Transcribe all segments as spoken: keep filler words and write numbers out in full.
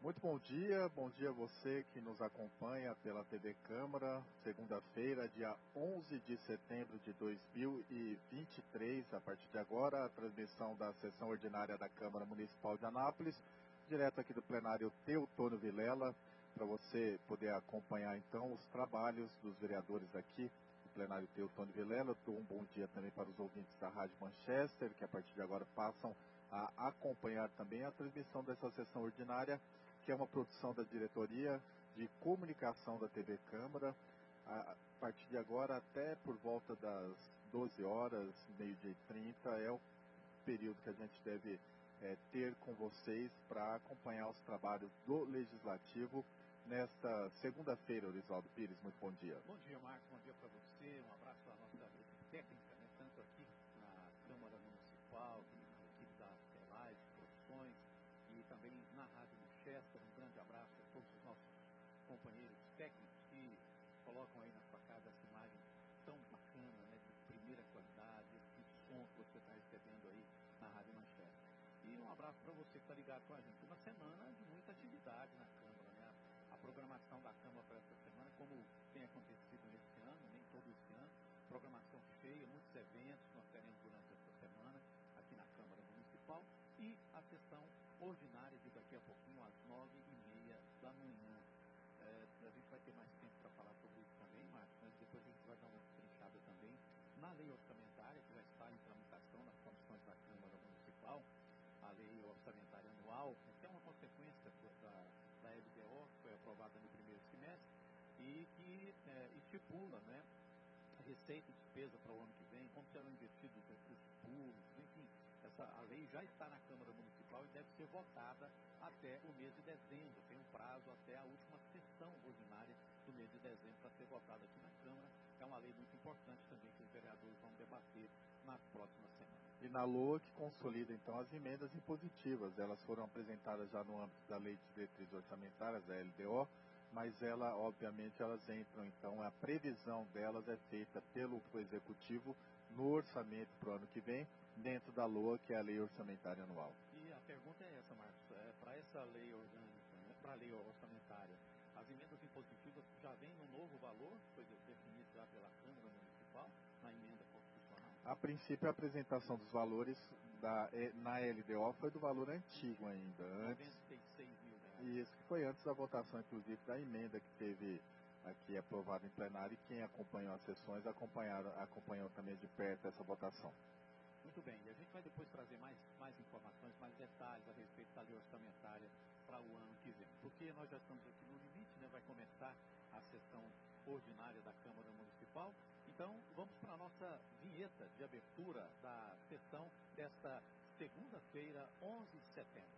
Muito bom dia, bom dia a você que nos acompanha pela T V Câmara, segunda-feira, dia onze de setembro de dois mil e vinte e três, a partir de agora, a transmissão da sessão ordinária da Câmara Municipal de Anápolis, direto aqui do plenário Teotônio Vilela, para você poder acompanhar então os trabalhos dos vereadores aqui do plenário Teotônio Vilela. Eu dou um bom dia também para os ouvintes da Rádio Manchester, que a partir de agora passam a acompanhar também a transmissão dessa sessão ordinária, que é uma produção da Diretoria de Comunicação da T V Câmara. A partir de agora, até por volta das doze horas, meio-dia e trinta, é o período que a gente deve é, ter com vocês para acompanhar os trabalhos do Legislativo nesta segunda-feira. Orivaldo Pires, muito bom dia. Bom dia, Marcos, bom dia para você, um abraço à nossa equipe técnica, né, tanto aqui na Câmara Municipal, na equipe da Telais, Produções, e também na Rádio Manchester. Um grande abraço a todos os nossos companheiros técnicos que colocam aí na sua casa essa imagem tão bacana, né, de primeira qualidade, esse som que você está recebendo aí na Rádio Manchester. E um abraço para você que está ligado com a gente. Uma semana de muita atividade na Câmara, né? A programação da Câmara para essa semana, como tem acontecido nesse ano, nem todo esse ano, programação cheia, muitos eventos nós teremos durante essa semana aqui na Câmara Municipal, e a sessão ordinária de daqui a pouquinho às nove e meia da manhã. É, a gente vai ter mais tempo para falar sobre isso também, Marcos, mas depois a gente vai dar uma trinchada também na lei orçamentária, que já está em tramitação nas comissões da Câmara Municipal, a lei orçamentária anual, que é uma consequência da, da L D O, que foi aprovada no primeiro semestre, e que é, estipula, né, a receita e despesa para o ano que vem, como serão investidos os recursos públicos, enfim. Essa, a lei já está na Câmara Municipal e deve ser votada até o mês de dezembro. Tem um prazo até a última sessão ordinária do mês de dezembro para ser votada aqui na Câmara. É uma lei muito importante também que os vereadores vão debater nas próximas semanas. E na L O A que consolida então as emendas impositivas. Elas foram apresentadas já no âmbito da Lei de Diretrizes Orçamentárias, da L D O, mas ela, obviamente, elas entram, então, a previsão delas é feita pelo Executivo no orçamento para o ano que vem, dentro da L O A, que é a Lei Orçamentária Anual. E a pergunta é essa, Marcos, é, para essa lei orgânica, né, para a lei orçamentária, as emendas impositivas já vêm no novo valor, que foi definido já pela Câmara Municipal, na emenda constitucional? A princípio, a apresentação dos valores da, na L D O foi do valor antigo ainda. Antes, noventa e seis mil reais. Isso, que foi antes da votação, inclusive, da emenda que teve aqui aprovada em plenário, e quem acompanhou as sessões acompanharam, acompanhou também de perto essa votação. Muito bem, e a gente vai depois trazer mais, mais informações, mais detalhes a respeito da lei orçamentária para o ano que vem. Porque nós já estamos aqui no limite, né? Vai começar a sessão ordinária da Câmara Municipal. Então, vamos para a nossa vinheta de abertura da sessão desta segunda-feira, onze de setembro.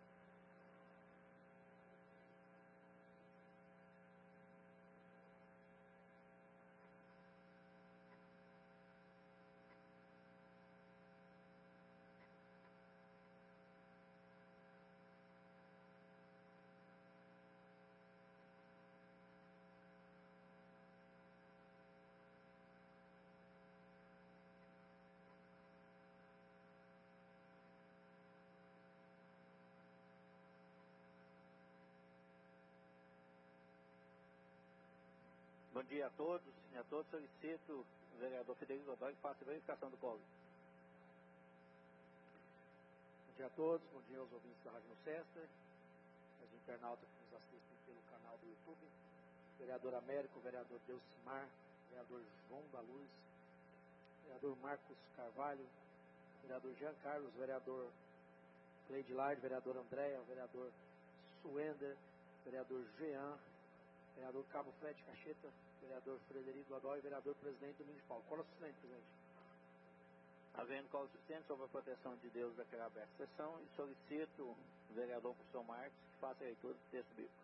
Bom dia a todos e a todos. Solicito o vereador Frederico Godoy que faça a verificação do código. Bom dia a todos, bom dia aos ouvintes da Rádio Manchester, aos internautas que nos assistem pelo canal do YouTube, vereador Américo, vereador Delcimar, vereador João da Luz, vereador Marcos Carvalho, vereador Jean Carlos, vereador Cleide Lard, vereador Andréa, vereador Suender, vereador Jean, vereador Cabo Fred Cacheta, vereador Frederico Godoy, vereador presidente Domingos Paulo. Qual é o suplente, presidente? Havendo qual suplente, sobre a proteção de Deus, declarar aberta a sessão e solicito o vereador professor Marcos que faça a leitura do texto bíblico.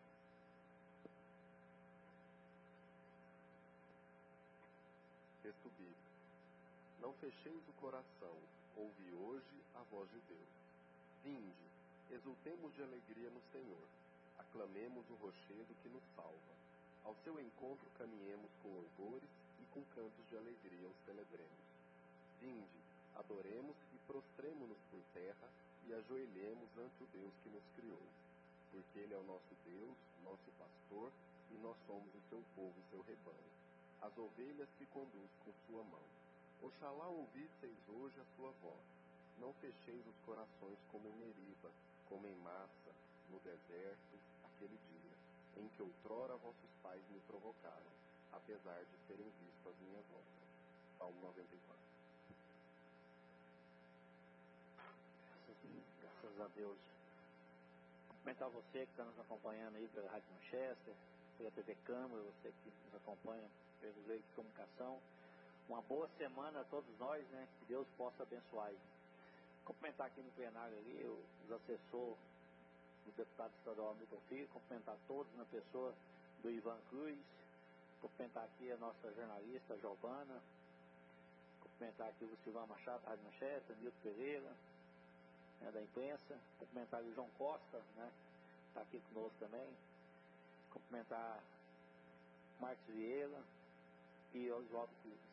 Texto bíblico. Não fecheis o coração, ouvi hoje a voz de Deus. Vinde, exultemos de alegria no Senhor. Aclamemos o rochedo que nos salva. Ao seu encontro caminhemos com louvores e com cantos de alegria os celebremos. Vinde, adoremos e prostremo-nos por terra e ajoelhemos ante o Deus que nos criou. porque Ele é o nosso Deus, nosso pastor, e nós somos o seu povo e seu rebanho, as ovelhas que conduz com sua mão. Oxalá ouvisseis hoje a sua voz, não fecheis os corações como em Meriba, como em Massa, no deserto, aquele dia, em que outrora vossos pais me provocaram, apesar de terem visto as minhas obras. Salmo noventa e quatro. Graças a Deus. Cumprimentar você que está nos acompanhando aí pela Rádio Manchester, pela T V Câmara, você que nos acompanha pelos meios de comunicação. Uma boa semana a todos nós, né? Que Deus possa abençoar aí. Cumprimentar aqui no plenário ali os assessores do deputado estadual Milton Filho, cumprimentar todos na pessoa do Ivan Cruz, cumprimentar aqui a nossa jornalista Giovana, cumprimentar aqui o Silvão Machado, da Rádio Manchester, Milton Pereira, né, da imprensa, cumprimentar o João Costa, né, está aqui conosco também, cumprimentar Marcos Vieira e Oswaldo Cruz.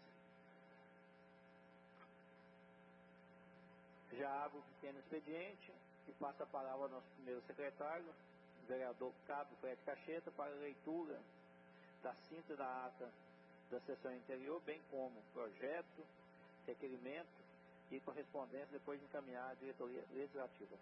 Já abro o pequeno expediente e passo a palavra ao nosso primeiro secretário, o vereador Cabo Fred Cacheta, para a leitura da síntese da ata da sessão interior, bem como projeto, requerimento e correspondência, depois de encaminhar à diretoria legislativa.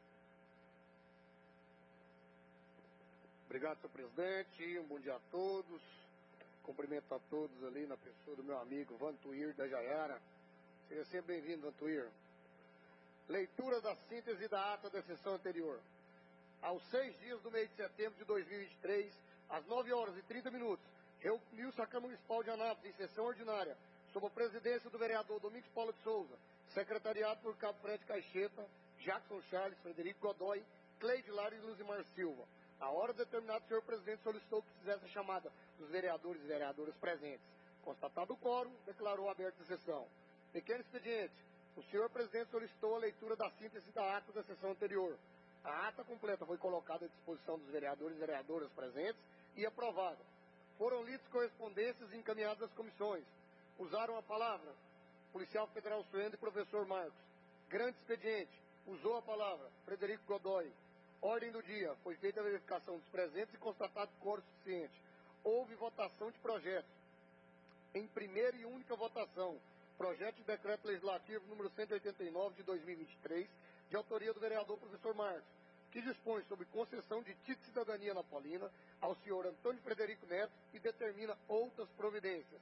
Obrigado, senhor presidente. Um bom dia a todos. Cumprimento a todos ali na pessoa do meu amigo Vantuir da Jaiara. Seja sempre bem-vindo, Vantuir. Leitura da síntese da ata da sessão anterior. Aos seis dias do mês de setembro de dois mil e vinte e três, às nove horas e trinta minutos, reuniu-se a Câmara Municipal de Anápolis em sessão ordinária, sob a presidência do vereador Domingos Paulo de Souza, secretariado por Cabo Fred Caixeta, Jackson Charles, Frederico Godoy, Cleide Lara e Luzimar Silva. A hora determinada, o senhor presidente solicitou que fizesse a chamada dos vereadores e vereadoras presentes. Constatado o quórum, declarou aberta a sessão. Pequeno expediente. O senhor presidente solicitou a leitura da síntese da ata da sessão anterior. A ata completa foi colocada à disposição dos vereadores e vereadoras presentes e aprovada. Foram lidas correspondências e encaminhadas às comissões. Usaram a palavra Policial Federal Suendo e Professor Marcos. Grande expediente. Usou a palavra Frederico Godoy. Ordem do dia. Foi feita a verificação dos presentes e constatado quórum suficiente. Houve votação de projetos. Em primeira e única votação, projeto de decreto legislativo número cento e oitenta e nove de dois mil e vinte e três, de autoria do vereador professor Marcos, que dispõe sobre concessão de título de cidadania napolina ao senhor Antônio Frederico Neto e determina outras providências.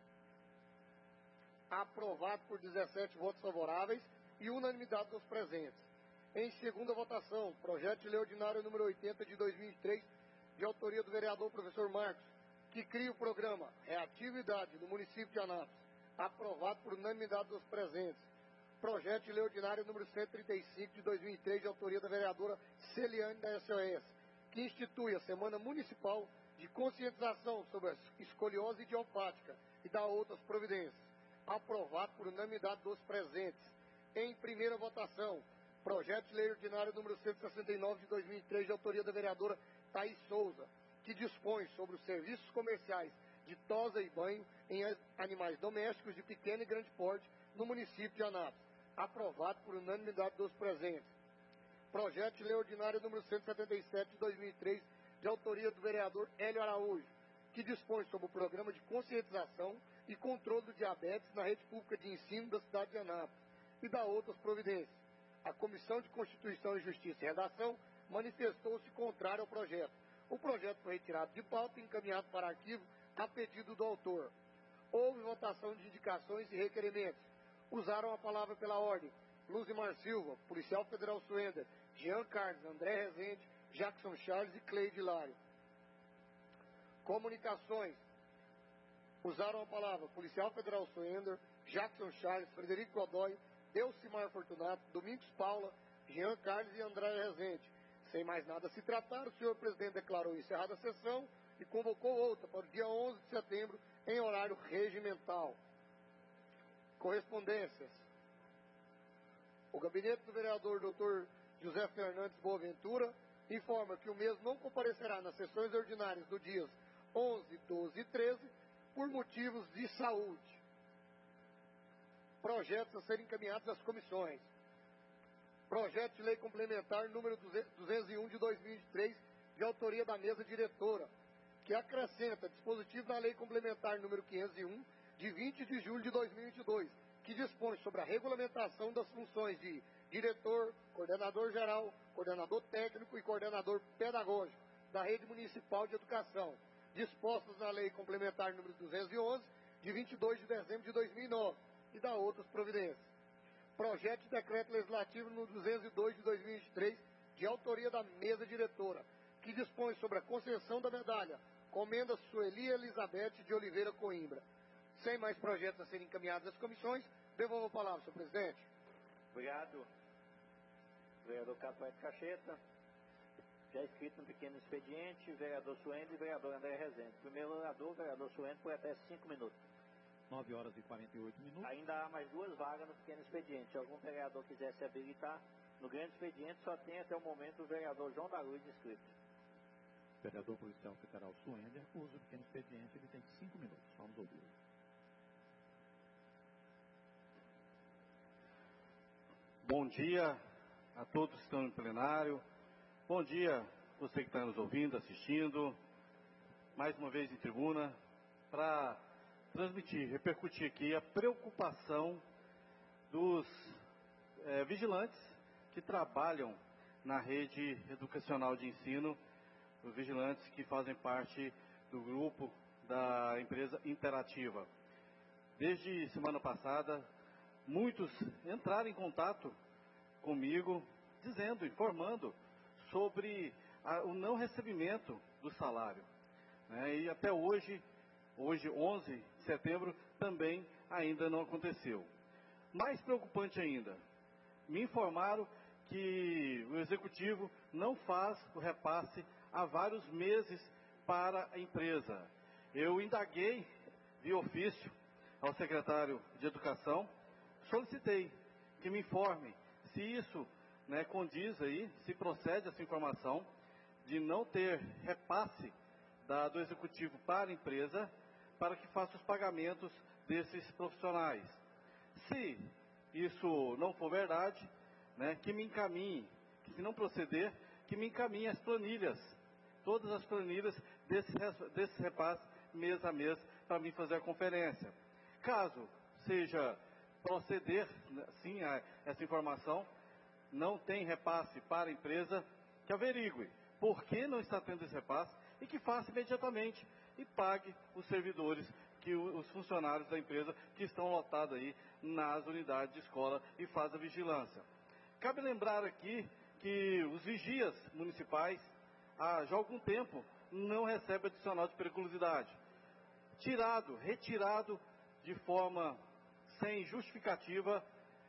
Aprovado por dezessete votos favoráveis e unanimidade dos presentes. Em segunda votação, projeto de lei ordinário número oitenta de dois mil e vinte e três, de autoria do vereador professor Marcos, que cria o programa Reatividade no município de Anápolis. Aprovado por unanimidade dos presentes. Projeto de lei ordinário número cento e trinta e cinco de dois mil e três, de autoria da vereadora Celiane da S O S, que institui a Semana Municipal de Conscientização sobre a Escoliose Idiopática e dá outras providências. Aprovado por unanimidade dos presentes. Em primeira votação, projeto de lei ordinário número cento e sessenta e nove de dois mil e três, de autoria da vereadora Thaís Souza, que dispõe sobre os serviços comerciais de tosa e banho em animais domésticos de pequeno e grande porte no município de Anápolis. Aprovado por unanimidade dos presentes. Projeto de lei ordinário número cento e setenta e sete de dois mil e três, de autoria do vereador Hélio Araújo, que dispõe sobre o programa de conscientização e controle do diabetes na rede pública de ensino da cidade de Anápolis e dá outras providências. A Comissão de Constituição e Justiça e Redação manifestou-se contrária ao projeto. O projeto foi retirado de pauta e encaminhado para arquivo a pedido do autor. Houve votação de indicações e requerimentos. Usaram a palavra pela ordem Luzimar Silva, Policial Federal Suender, Jean Carlos, André Rezende, Jackson Charles e Cleide Lário. Comunicações. Usaram a palavra Policial Federal Suender, Jackson Charles, Frederico Godoy, Delcimar Fortunato, Domingos Paula, Jean Carlos e André Rezende. Sem mais nada a se tratar, o senhor presidente declarou encerrada a sessão e convocou outra para o dia onze de setembro, em horário regimental. Correspondências. O gabinete do vereador doutor José Fernandes Boaventura informa que o mesmo não comparecerá nas sessões ordinárias do dias onze, doze e treze por motivos de saúde. Projetos a serem encaminhados às comissões. projeto de lei complementar número duzentos e um de dois mil e vinte e três, de autoria da mesa diretora, que acrescenta dispositivo na lei complementar número quinhentos e um, de vinte de julho de dois mil e vinte e dois, que dispõe sobre a regulamentação das funções de diretor, coordenador geral, coordenador técnico e coordenador pedagógico da rede municipal de educação, dispostas na lei complementar número duzentos e onze, de vinte e dois de dezembro de dois mil e nove, e da outras providências. Projeto de decreto legislativo no duzentos e dois de dois mil e vinte e três, de autoria da mesa diretora, que dispõe sobre a concessão da medalha Comenda Sueli Elizabeth de Oliveira Coimbra. Sem mais projetos a serem encaminhados às comissões, devolvo a palavra, senhor presidente. Obrigado. Vereador Capoeira Cacheta. Já escrito no pequeno expediente, vereador Suene e vereador André Rezende. Primeiro orador, vereador Suene, por até cinco minutos. nove horas e quarenta e oito minutos. Ainda há mais duas vagas no pequeno expediente. Se algum vereador quiser se habilitar, no grande expediente só tem até o momento o vereador João da Luz inscrito. Vereador Policial Federal Suender usa o pequeno expediente, ele tem cinco minutos. Vamos ouvir. Bom dia a todos que estão no plenário. Bom dia você que está nos ouvindo, assistindo. Mais uma vez em tribuna, para transmitir, repercutir aqui a preocupação dos é, vigilantes que trabalham na rede educacional de ensino, os vigilantes que fazem parte do grupo da empresa Interativa. Desde semana passada, muitos entraram em contato comigo, dizendo, informando sobre a, o não recebimento do salário. Né? E até hoje, hoje, onze de setembro, também ainda não aconteceu. Mais preocupante ainda, me informaram que o executivo não faz o repasse há vários meses para a empresa. Eu indaguei via ofício ao secretário de Educação, solicitei que me informe se isso, né, condiz aí, se procede essa informação de não ter repasse da, do executivo para a empresa, para que faça os pagamentos desses profissionais. Se isso não for verdade, né, que me encaminhe, que se não proceder, que me encaminhe as planilhas, todas as planilhas desse, desse repasse mês a mês, para mim fazer a conferência. Caso seja proceder, sim, a essa informação, não tem repasse para a empresa, que averigue por que não está tendo esse repasse e que faça imediatamente e pague os servidores, que os funcionários da empresa que estão lotados aí nas unidades de escola e faz a vigilância. Cabe lembrar aqui que os vigias municipais, há já algum tempo, não recebem adicional de periculosidade. Tirado, retirado de forma sem justificativa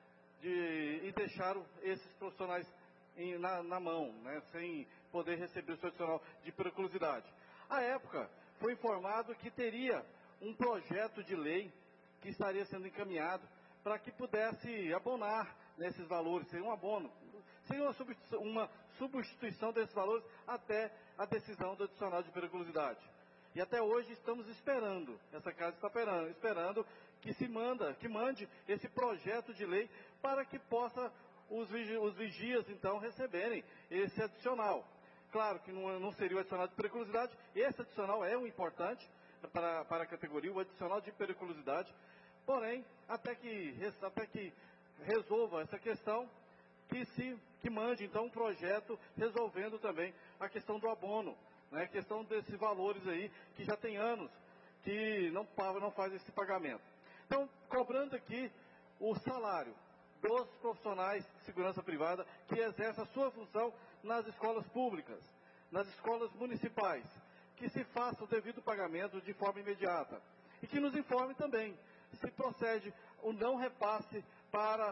de, e deixaram esses profissionais em, na, na mão, né, sem poder receber o seu adicional de periculosidade. À época, foi informado que teria um projeto de lei que estaria sendo encaminhado para que pudesse abonar nesses valores, seria um abono, seria uma substituição, uma substituição desses valores até a decisão do adicional de periculosidade. E até hoje estamos esperando, essa casa está esperando, esperando que se manda, que mande esse projeto de lei para que possa os, vigi, os vigias, então, receberem esse adicional. Claro que não, não seria o adicional de periculosidade, esse adicional é um importante para, para a categoria, o adicional de periculosidade, porém, até que, até que resolva essa questão, que se que mande, então, um projeto resolvendo também a questão do abono, né, a questão desses valores aí, que já tem anos que não, não faz esse pagamento. Então, cobrando aqui o salário dos profissionais de segurança privada que exercem a sua função nas escolas públicas, nas escolas municipais, que se faça o devido pagamento de forma imediata. E que nos informe também se procede o não repasse para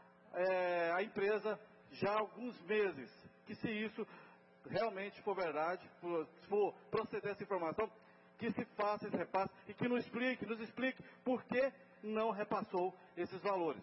é, a empresa já há alguns meses, que se isso realmente for verdade, for, for proceder essa informação, que se faça esse repasse e que nos explique, nos explique por que não repassou esses valores.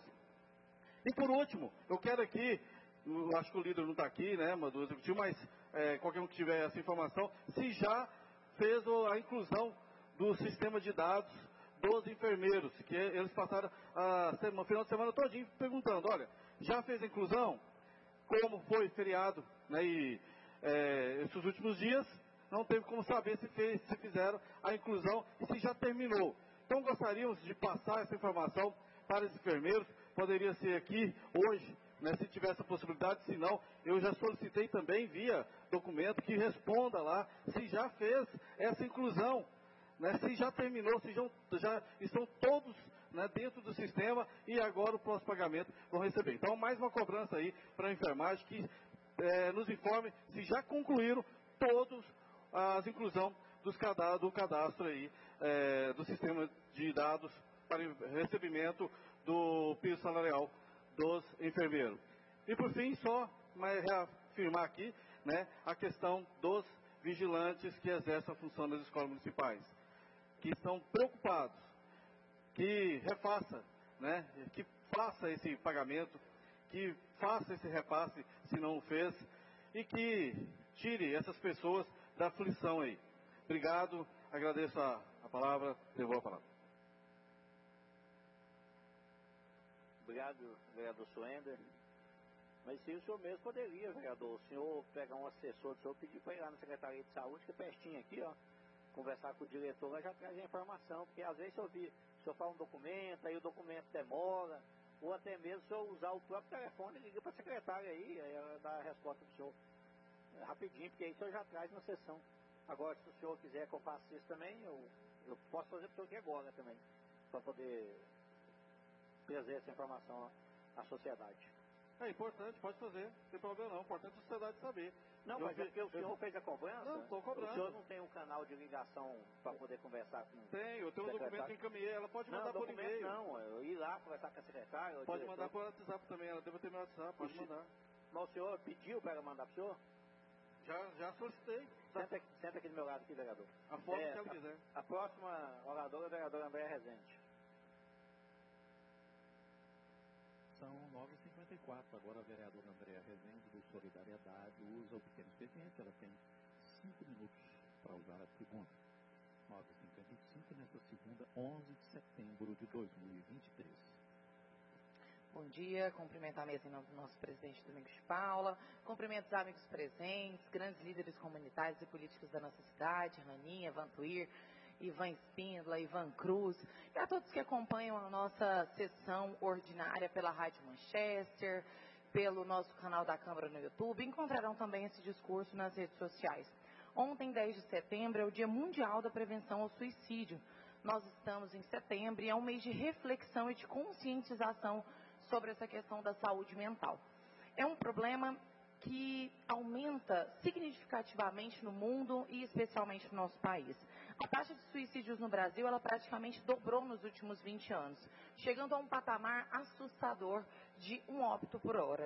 E por último, eu quero aqui, eu acho que o líder não está aqui, né, do executivo, mas é, qualquer um que tiver essa informação, se já fez a inclusão do sistema de dados dos enfermeiros, que eles passaram a semana, final de semana todinho perguntando, olha, já fez a inclusão? como foi feriado, né, e é, esses últimos dias, não teve como saber se, fez, se fizeram a inclusão e se já terminou. Então gostaríamos de passar essa informação para os enfermeiros, poderia ser aqui hoje, né, se tivesse a possibilidade, se não, eu já solicitei também via documento que responda lá se já fez essa inclusão, né, se já terminou, se já, já estão todos, né, dentro do sistema e agora o próximo pagamento vão receber. Então mais uma cobrança aí para a enfermagem que é, nos informe se já concluíram todos as inclusão dos cadastro, do cadastro aí, é, do sistema de dados para recebimento do piso salarial dos enfermeiros. E por fim, só mais reafirmar aqui, né, a questão dos vigilantes que exercem a função nas escolas municipais, que estão preocupados, que refaça, né, que faça esse pagamento, que faça esse repasse, se não o fez, e que tire essas pessoas da aflição aí. Obrigado, agradeço a, a palavra, devolvo a palavra. Obrigado, vereador Suender. Mas se o senhor mesmo poderia, vereador, o senhor pegar um assessor do senhor, pedir para ir lá na Secretaria de Saúde, que é pertinho aqui, ó, conversar com o diretor, lá já traz a informação, porque às vezes o senhor, o senhor fala um documento, aí o documento demora, ou até mesmo o senhor usar o próprio telefone e liga para a secretária aí, aí ela dá a resposta para o senhor rapidinho, porque aí o senhor já traz na sessão. Agora, se o senhor quiser que eu faça isso também, eu, eu posso fazer para o senhor aqui agora também, para poder trazer essa informação à sociedade. É importante, pode fazer, não tem problema não, é importante a sociedade saber. Não, eu mas vi, é porque o senhor eu... fez a cobrança? Não, estou cobrando. O senhor não tem um canal de ligação para poder conversar com... Tem, eu tenho um documento que encaminhei, ela pode mandar não, por e-mail. Não, eu ir lá conversar com a secretária... Pode diretor. mandar por WhatsApp também, ela deve ter meu WhatsApp, pode mandar. Mas o senhor pediu para ela mandar para o senhor? Já, já solicitei. Senta, senta aqui do meu lado, aqui, vereador. A forma é, que ela quiser. A, a próxima oradora é a vereadora André Rezende. São nove e cinquenta e quatro, agora a vereadora Andréa Rezende, do Solidariedade, usa o pequeno expediente, ela tem cinco minutos para usar a tribuna. nove e cinquenta e cinco, nesta segunda, onze de setembro de dois mil e vinte e três. Bom dia, cumprimentar a mesa em nome do nosso presidente Domingos de Paula, cumprimento os amigos presentes, grandes líderes comunitários e políticos da nossa cidade, Raninha, Vantuir, Ivan Espíndola, Ivan Cruz, e a todos que acompanham a nossa sessão ordinária pela Rádio Manchester, pelo nosso canal da Câmara no YouTube, encontrarão também esse discurso nas redes sociais. Ontem, dez de setembro, é o Dia Mundial da Prevenção ao Suicídio. Nós estamos em setembro e é um mês de reflexão e de conscientização sobre essa questão da saúde mental. É um problema que aumenta significativamente no mundo e especialmente no nosso país. A taxa de suicídios no Brasil, ela praticamente dobrou nos últimos vinte anos, chegando a um patamar assustador de um óbito por hora.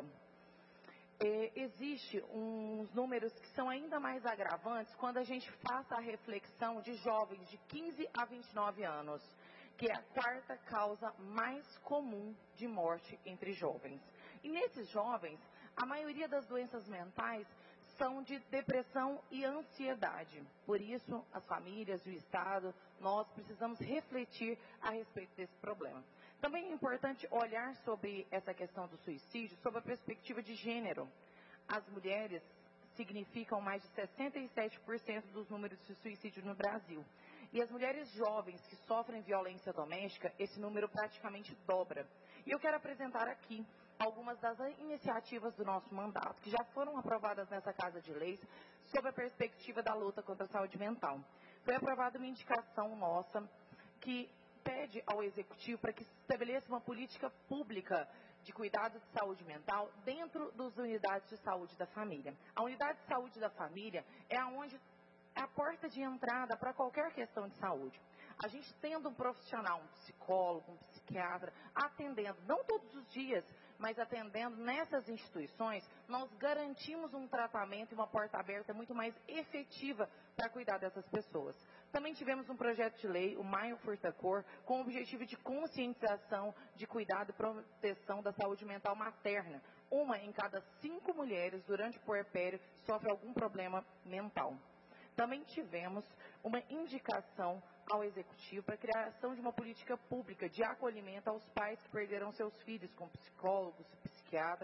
É, existe uns números que são ainda mais agravantes quando a gente faz a reflexão de jovens de quinze a vinte e nove anos, que é a quarta causa mais comum de morte entre jovens. E nesses jovens, a maioria das doenças mentais são de depressão e ansiedade. Por isso, as famílias e o Estado, nós precisamos refletir a respeito desse problema. Também é importante olhar sobre essa questão do suicídio sob a perspectiva de gênero. As mulheres significam mais de sessenta e sete por cento dos números de suicídio no Brasil. E as mulheres jovens que sofrem violência doméstica, esse número praticamente dobra. E eu quero apresentar aqui algumas das iniciativas do nosso mandato, que já foram aprovadas nessa Casa de Leis, sob a perspectiva da luta contra a saúde mental. Foi aprovada uma indicação nossa que pede ao Executivo para que se estabeleça uma política pública de cuidado de saúde mental dentro das unidades de saúde da família. A unidade de saúde da família é aonde é a porta de entrada para qualquer questão de saúde. A gente tendo um profissional, um psicólogo, um psiquiatra, atendendo, não todos os dias, mas atendendo nessas instituições, nós garantimos um tratamento e uma porta aberta muito mais efetiva para cuidar dessas pessoas. Também tivemos um projeto de lei, o Maio Furtacor, com o objetivo de conscientização, de cuidado e proteção da saúde mental materna. Uma em cada cinco mulheres, durante o puerpério, sofre algum problema mental. Também tivemos uma indicação ao Executivo para a criação de uma política pública de acolhimento aos pais que perderam seus filhos, com psicólogos, psiquiatras,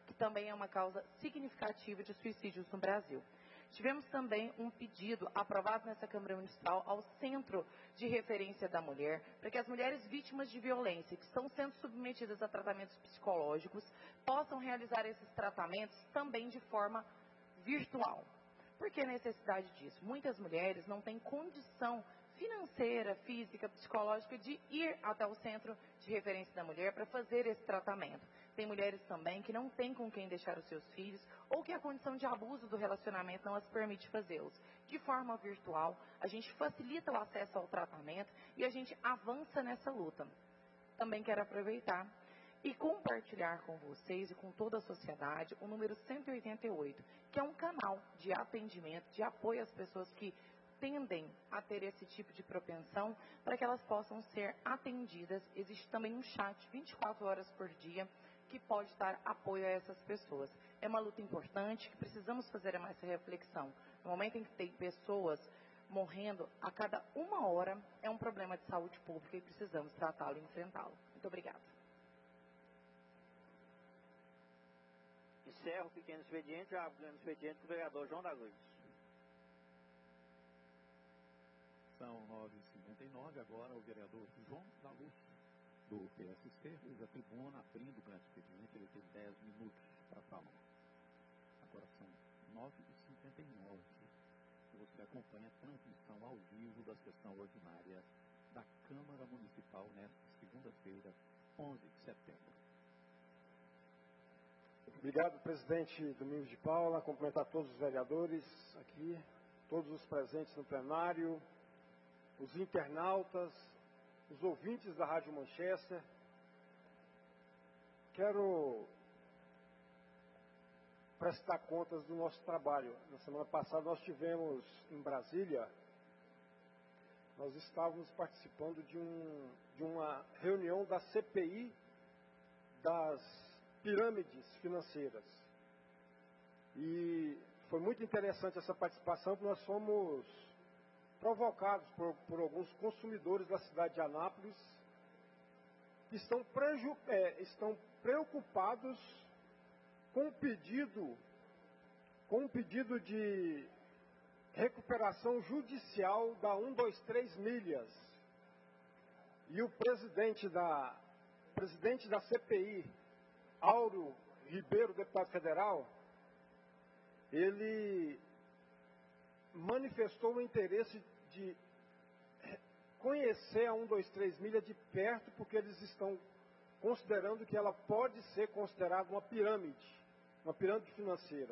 que também é uma causa significativa de suicídios no Brasil. Tivemos também um pedido aprovado nessa Câmara Municipal ao Centro de Referência da Mulher, para que as mulheres vítimas de violência, que estão sendo submetidas a tratamentos psicológicos, possam realizar esses tratamentos também de forma virtual. Por que a necessidade disso? Muitas mulheres não têm condição financeira, física, psicológica de ir até o Centro de Referência da Mulher para fazer esse tratamento. Tem mulheres também que não têm com quem deixar os seus filhos ou que a condição de abuso do relacionamento não as permite fazê-los. De forma virtual, a gente facilita o acesso ao tratamento e a gente avança nessa luta. Também quero aproveitar e compartilhar com vocês e com toda a sociedade o número cento e oitenta e oito, que é um canal de atendimento, de apoio às pessoas que tendem a ter esse tipo de propensão, para que elas possam ser atendidas. Existe também um chat vinte e quatro horas por dia que pode dar apoio a essas pessoas. É uma luta importante que precisamos fazer essa reflexão. No momento em que tem pessoas morrendo a cada uma hora, é um problema de saúde pública e precisamos tratá-lo e enfrentá-lo. Muito obrigada. Encerro o pequeno expediente, abro o grande expediente com o vereador João da Luz. São nove e cinquenta e nove, agora o vereador João da Luz, do P S C, fez a tribuna, abrindo o grande expediente, ele tem dez minutos para falar. Agora são nove e cinquenta e nove, e você acompanha a transmissão ao vivo da sessão ordinária da Câmara Municipal nesta segunda-feira, onze de setembro. Obrigado, presidente Domingos de Paula, cumprimentar todos os vereadores aqui, todos os presentes no plenário, os internautas, os ouvintes da Rádio Manchester. Quero prestar contas do nosso trabalho. Na semana passada nós tivemos em Brasília, nós estávamos participando de, um, de uma reunião da C P I das pirâmides financeiras. E foi muito interessante essa participação, porque nós fomos provocados por, por alguns consumidores da cidade de Anápolis que estão, preju, é, estão preocupados com o pedido, com o pedido de recuperação judicial da um dois três milhas. E o presidente da, presidente da C P I, Áureo Ribeiro, deputado federal, ele manifestou o interesse de conhecer a um dois três milha de perto, porque eles estão considerando que ela pode ser considerada uma pirâmide, uma pirâmide financeira.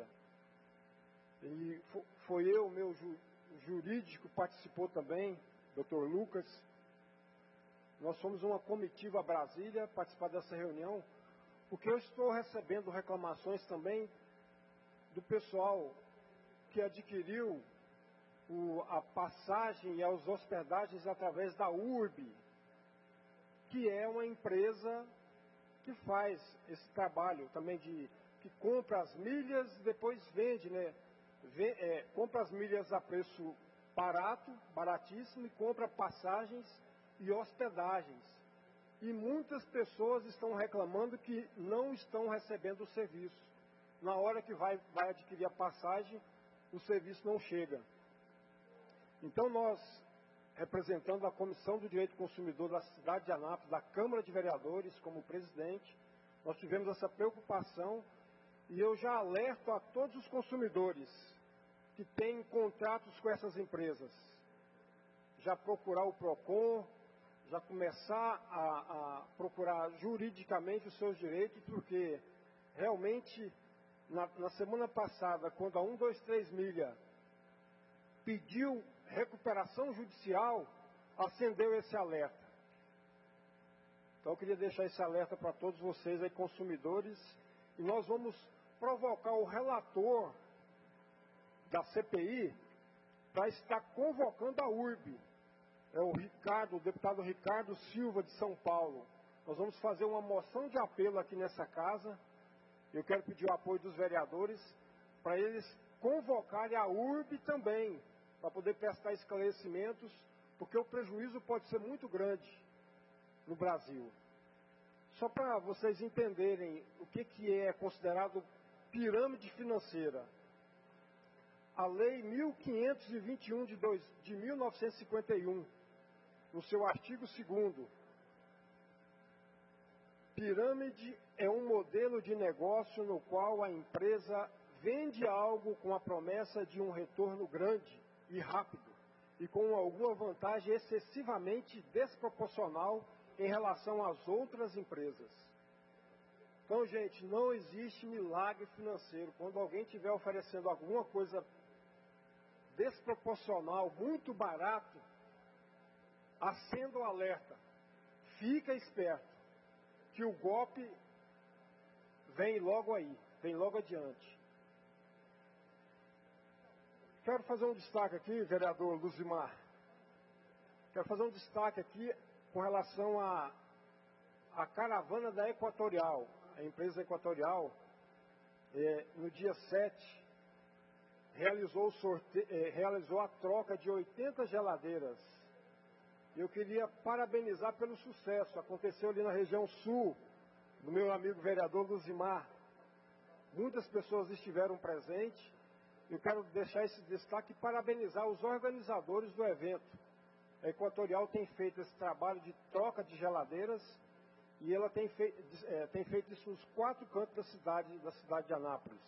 E foi eu, meu jurídico, participou também, doutor Lucas. Nós fomos uma comitiva a Brasília participar dessa reunião, porque eu estou recebendo reclamações também do pessoal que adquiriu o, a passagem e as hospedagens através da U R B, que é uma empresa que faz esse trabalho também de que compra as milhas e depois vende, né? Vê, é, compra as milhas a preço barato, baratíssimo, e compra passagens e hospedagens. E muitas pessoas estão reclamando que não estão recebendo o serviço. Na hora que vai, vai adquirir a passagem, o serviço não chega. Então nós, representando a Comissão do Direito do Consumidor da cidade de Anápolis, da Câmara de Vereadores, como presidente, nós tivemos essa preocupação e eu já alerto a todos os consumidores que têm contratos com essas empresas, já procurar o PROCON, já começar a, a procurar juridicamente os seus direitos, porque realmente, na, na semana passada, quando a um dois três milha pediu recuperação judicial, acendeu esse alerta. Então eu queria deixar esse alerta para todos vocês aí, consumidores, e nós vamos provocar o relator da C P I para estar convocando a U R B. É o Ricardo, o deputado Ricardo Silva de São Paulo. Nós vamos fazer uma moção de apelo aqui nessa casa. Eu quero pedir o apoio dos vereadores para eles convocarem a U R B também, para poder prestar esclarecimentos, porque o prejuízo pode ser muito grande no Brasil. só para vocês entenderem o que, que é considerado pirâmide financeira. A Lei mil quinhentos e vinte e um de, dois, de mil novecentos e cinquenta e um, no seu artigo segundo, pirâmide é um modelo de negócio no qual a empresa vende algo com a promessa de um retorno grande e rápido e com alguma vantagem excessivamente desproporcional em relação às outras empresas. Então, gente, não existe milagre financeiro. Quando alguém estiver oferecendo alguma coisa desproporcional, muito barato, acenda o alerta. Fica esperto, que o golpe vem logo aí, vem logo adiante. Quero fazer um destaque aqui, vereador Luzimar. Quero fazer um destaque aqui com relação à a, a caravana da Equatorial. A empresa Equatorial, é, no dia sete, realizou, o sorte... é, realizou a troca de oitenta geladeiras. Eu queria parabenizar pelo sucesso. Aconteceu ali na região sul, do meu amigo vereador Luzimar. Muitas pessoas estiveram presentes. Eu quero deixar esse destaque e parabenizar os organizadores do evento. A Equatorial tem feito esse trabalho de troca de geladeiras e ela tem, fei é, tem feito isso nos quatro cantos da cidade, da cidade de Anápolis.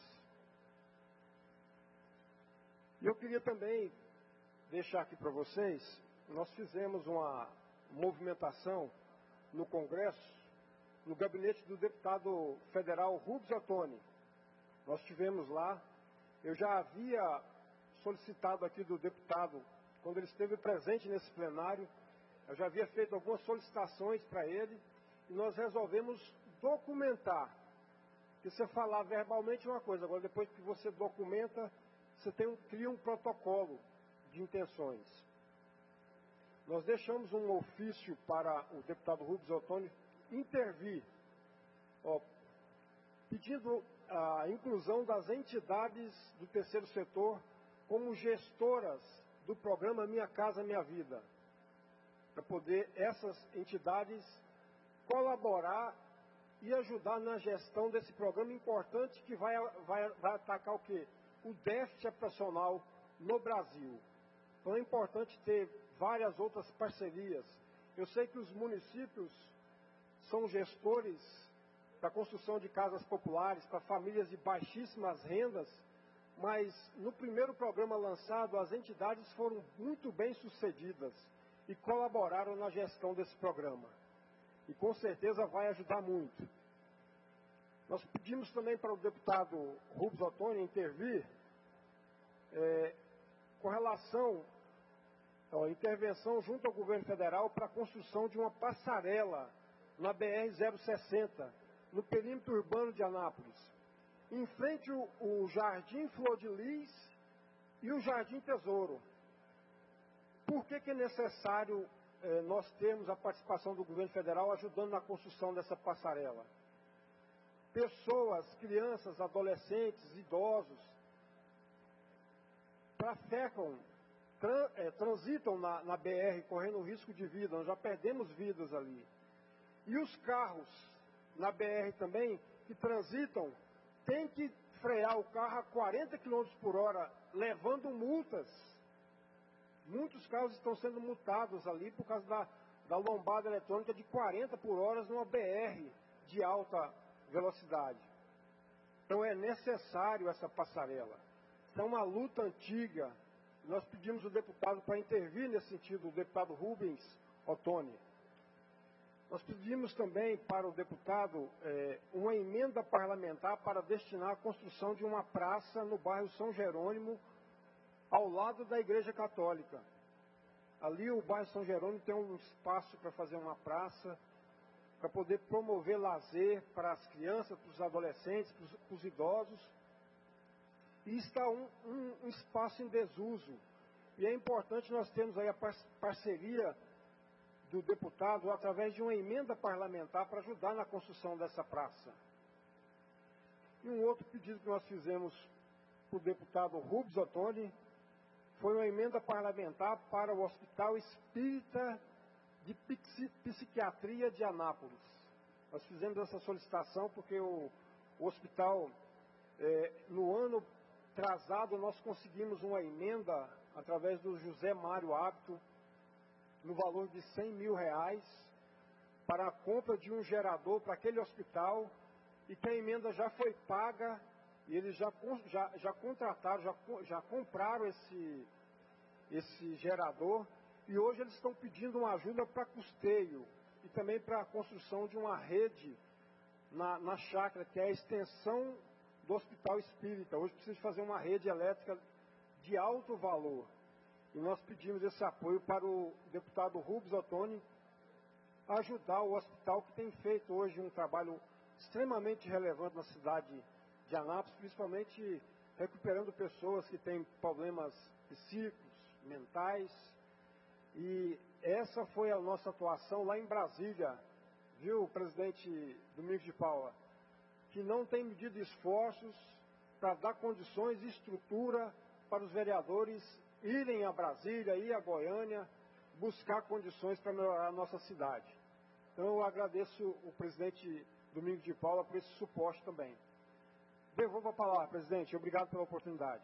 E eu queria também deixar aqui para vocês, nós fizemos uma movimentação no Congresso, no gabinete do deputado federal Rubens Ottoni. Nós estivemos lá. Eu já havia solicitado aqui do deputado, quando ele esteve presente nesse plenário, eu já havia feito algumas solicitações para ele, e nós resolvemos documentar. Porque você falar verbalmente é uma coisa, agora depois que você documenta, você tem um, cria um protocolo de intenções. Nós deixamos um ofício para o deputado Rubens Ottoni intervir, ó, pedindo a inclusão das entidades do terceiro setor como gestoras do programa Minha Casa Minha Vida, para poder essas entidades colaborar e ajudar na gestão desse programa importante que vai, vai, vai atacar o quê? O déficit habitacional no Brasil. Então é importante ter várias outras parcerias. Eu sei que os municípios são gestores para a construção de casas populares para famílias de baixíssimas rendas, mas no primeiro programa lançado as entidades foram muito bem sucedidas e colaboraram na gestão desse programa. E com certeza vai ajudar muito. Nós pedimos também para o deputado Rubens Ottoni intervir é, com relação à intervenção junto ao governo federal para a construção de uma passarela na B R zero sessenta, no perímetro urbano de Anápolis, em frente o, o Jardim Flor de Lis e o Jardim Tesouro. Por que, que é necessário eh, nós termos a participação do governo federal ajudando na construção dessa passarela? Pessoas, crianças, adolescentes, idosos, trafegam, tran, eh, transitam na, na B R correndo risco de vida, nós já perdemos vidas ali. E os carros na B R também, que transitam, tem que frear o carro a quarenta quilômetros por hora, levando multas. Muitos carros estão sendo multados ali por causa da, da lombada eletrônica de quarenta por hora numa B R de alta velocidade. Então é necessário essa passarela. Isso é uma luta antiga. Nós pedimos o deputado para intervir nesse sentido, o deputado Rubens Ottoni. Nós pedimos também para o deputado eh, uma emenda parlamentar para destinar a construção de uma praça no bairro São Jerônimo, ao lado da Igreja Católica. Ali o bairro São Jerônimo tem um espaço para fazer uma praça, para poder promover lazer para as crianças, para os adolescentes, para os, para os idosos. E está um, um, um espaço em desuso. E é importante nós termos aí a par parceria do deputado através de uma emenda parlamentar para ajudar na construção dessa praça. E um outro pedido que nós fizemos para o deputado Rubens Ottoni foi uma emenda parlamentar para o Hospital Espírita de Psiquiatria de Anápolis. Nós fizemos essa solicitação porque o, o hospital, é, no ano atrasado, nós conseguimos uma emenda através do José Mário Hábito, no valor de cem mil reais, para a compra de um gerador para aquele hospital, e que a emenda já foi paga, e eles já, já, já contrataram, já, já compraram esse, esse gerador, e hoje eles estão pedindo uma ajuda para custeio, e também para a construção de uma rede na, na chácara, que é a extensão do Hospital Espírita. Hoje precisa fazer uma rede elétrica de alto valor. E nós pedimos esse apoio para o deputado Rubens Ottoni ajudar o hospital, que tem feito hoje um trabalho extremamente relevante na cidade de Anápolis, principalmente recuperando pessoas que têm problemas psíquicos, mentais. E essa foi a nossa atuação lá em Brasília, viu, presidente Domingos de Paula, que não tem medido esforços para dar condições e estrutura para os vereadores irem a Brasília, ir a Goiânia, buscar condições para melhorar a nossa cidade. Então eu agradeço o presidente Domingos de Paula por esse suporte também. Devolvo a palavra, presidente. Obrigado pela oportunidade.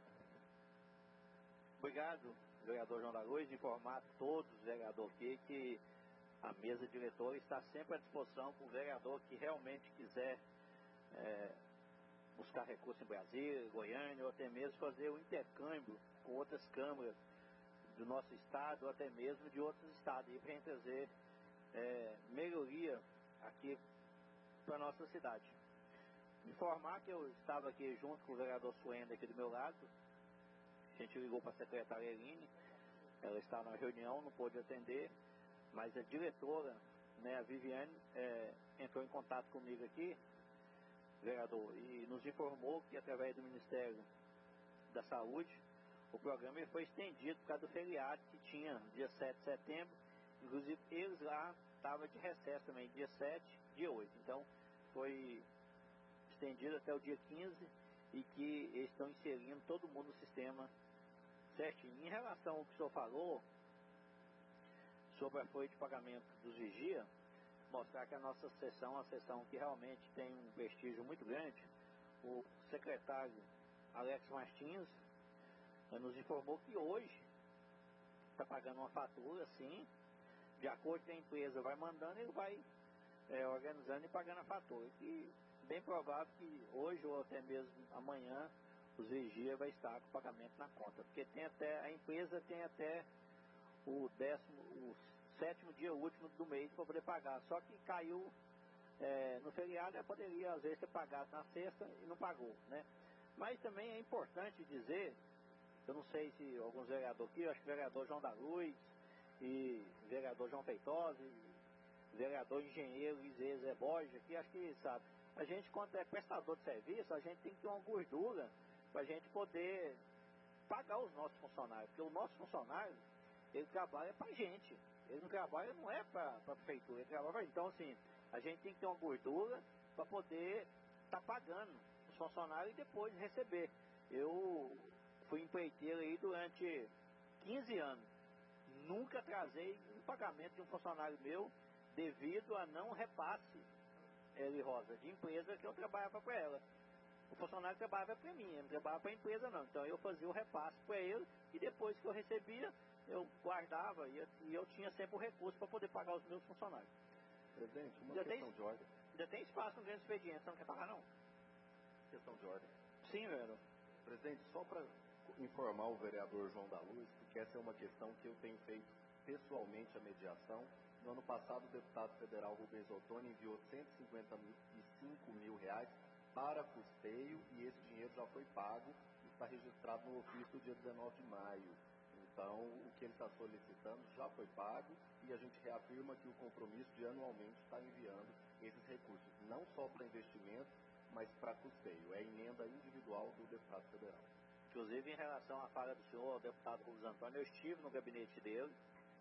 Obrigado, vereador João da Luz, informar a todos os vereadores aqui que a mesa diretora está sempre à disposição para o vereador que realmente quiser é, buscar recursos em Brasília, Goiânia, ou até mesmo fazer o intercâmbio com outras câmaras do nosso estado, ou até mesmo de outros estados, para a gente trazer é, melhoria aqui para a nossa cidade. Informar que eu estava aqui junto com o vereador Suenda aqui do meu lado. A gente ligou para a secretária Eline, ela está na reunião, não pôde atender, mas a diretora, né, a Viviane, é, entrou em contato comigo aqui, vereador, e nos informou que através do Ministério da Saúde, o programa foi estendido por causa do feriado que tinha dia sete de setembro, inclusive eles lá estavam de recesso também, dia sete, dia oito, então foi estendido até o dia quinze e que eles estão inserindo todo mundo no sistema certinho. Em relação ao que o senhor falou sobre a folha de pagamento dos vigia, mostrar que a nossa sessão é uma sessão que realmente tem um prestígio muito grande. O secretário Alex Martins nos informou que hoje está pagando uma fatura, sim, de acordo com a empresa vai mandando, ele vai é, organizando e pagando a fatura. E bem provável que hoje ou até mesmo amanhã os vigia vai estar com o pagamento na conta, porque tem até, a empresa tem até o décimo, o sétimo dia último do mês para poder pagar, só que caiu é, no feriado, ela poderia às vezes ter pagado na sexta e não pagou, né? Mas também é importante dizer, eu não sei se alguns vereadores aqui, eu acho que o vereador João da Luz e o vereador João Feitosa, e o vereador engenheiro Isê Zé Borges aqui, acho que sabe, a gente quando é prestador de serviço, a gente tem que ter uma gordura para a gente poder pagar os nossos funcionários, porque o nosso funcionário, ele trabalha para a gente, ele não trabalha, não é para a prefeitura, ele trabalha pra... Então assim, a gente tem que ter uma gordura para poder estar tá pagando os funcionários e depois receber. Eu fui empreiteiro aí durante quinze anos, nunca atrasei um pagamento de um funcionário meu devido a não repasse, Eli Rosa, de empresa que eu trabalhava para ela. O funcionário trabalhava para mim, não trabalhava para a empresa não. Então eu fazia o repasse para ele e depois que eu recebia, eu guardava e eu, e eu tinha sempre o recurso para poder pagar os meus funcionários. Presidente, uma ainda questão tem, de ordem. Ainda tem espaço no grande expediente, você não quer pagar não? Questão de ordem. Sim, vereador. Presidente, só para informar o vereador João da Luz, porque essa é uma questão que eu tenho feito pessoalmente a mediação. No ano passado, o deputado federal Rubens Ottoni enviou cento e cinquenta e cinco mil reais para custeio e esse dinheiro já foi pago e está registrado no ofício dia dezenove de maio. Então, o que ele está solicitando já foi pago e a gente reafirma que o compromisso de anualmente está enviando esses recursos, não só para investimento, mas para custeio. É emenda individual do deputado federal. Inclusive, em relação à fala do senhor, o deputado Rubens Antônio, eu estive no gabinete dele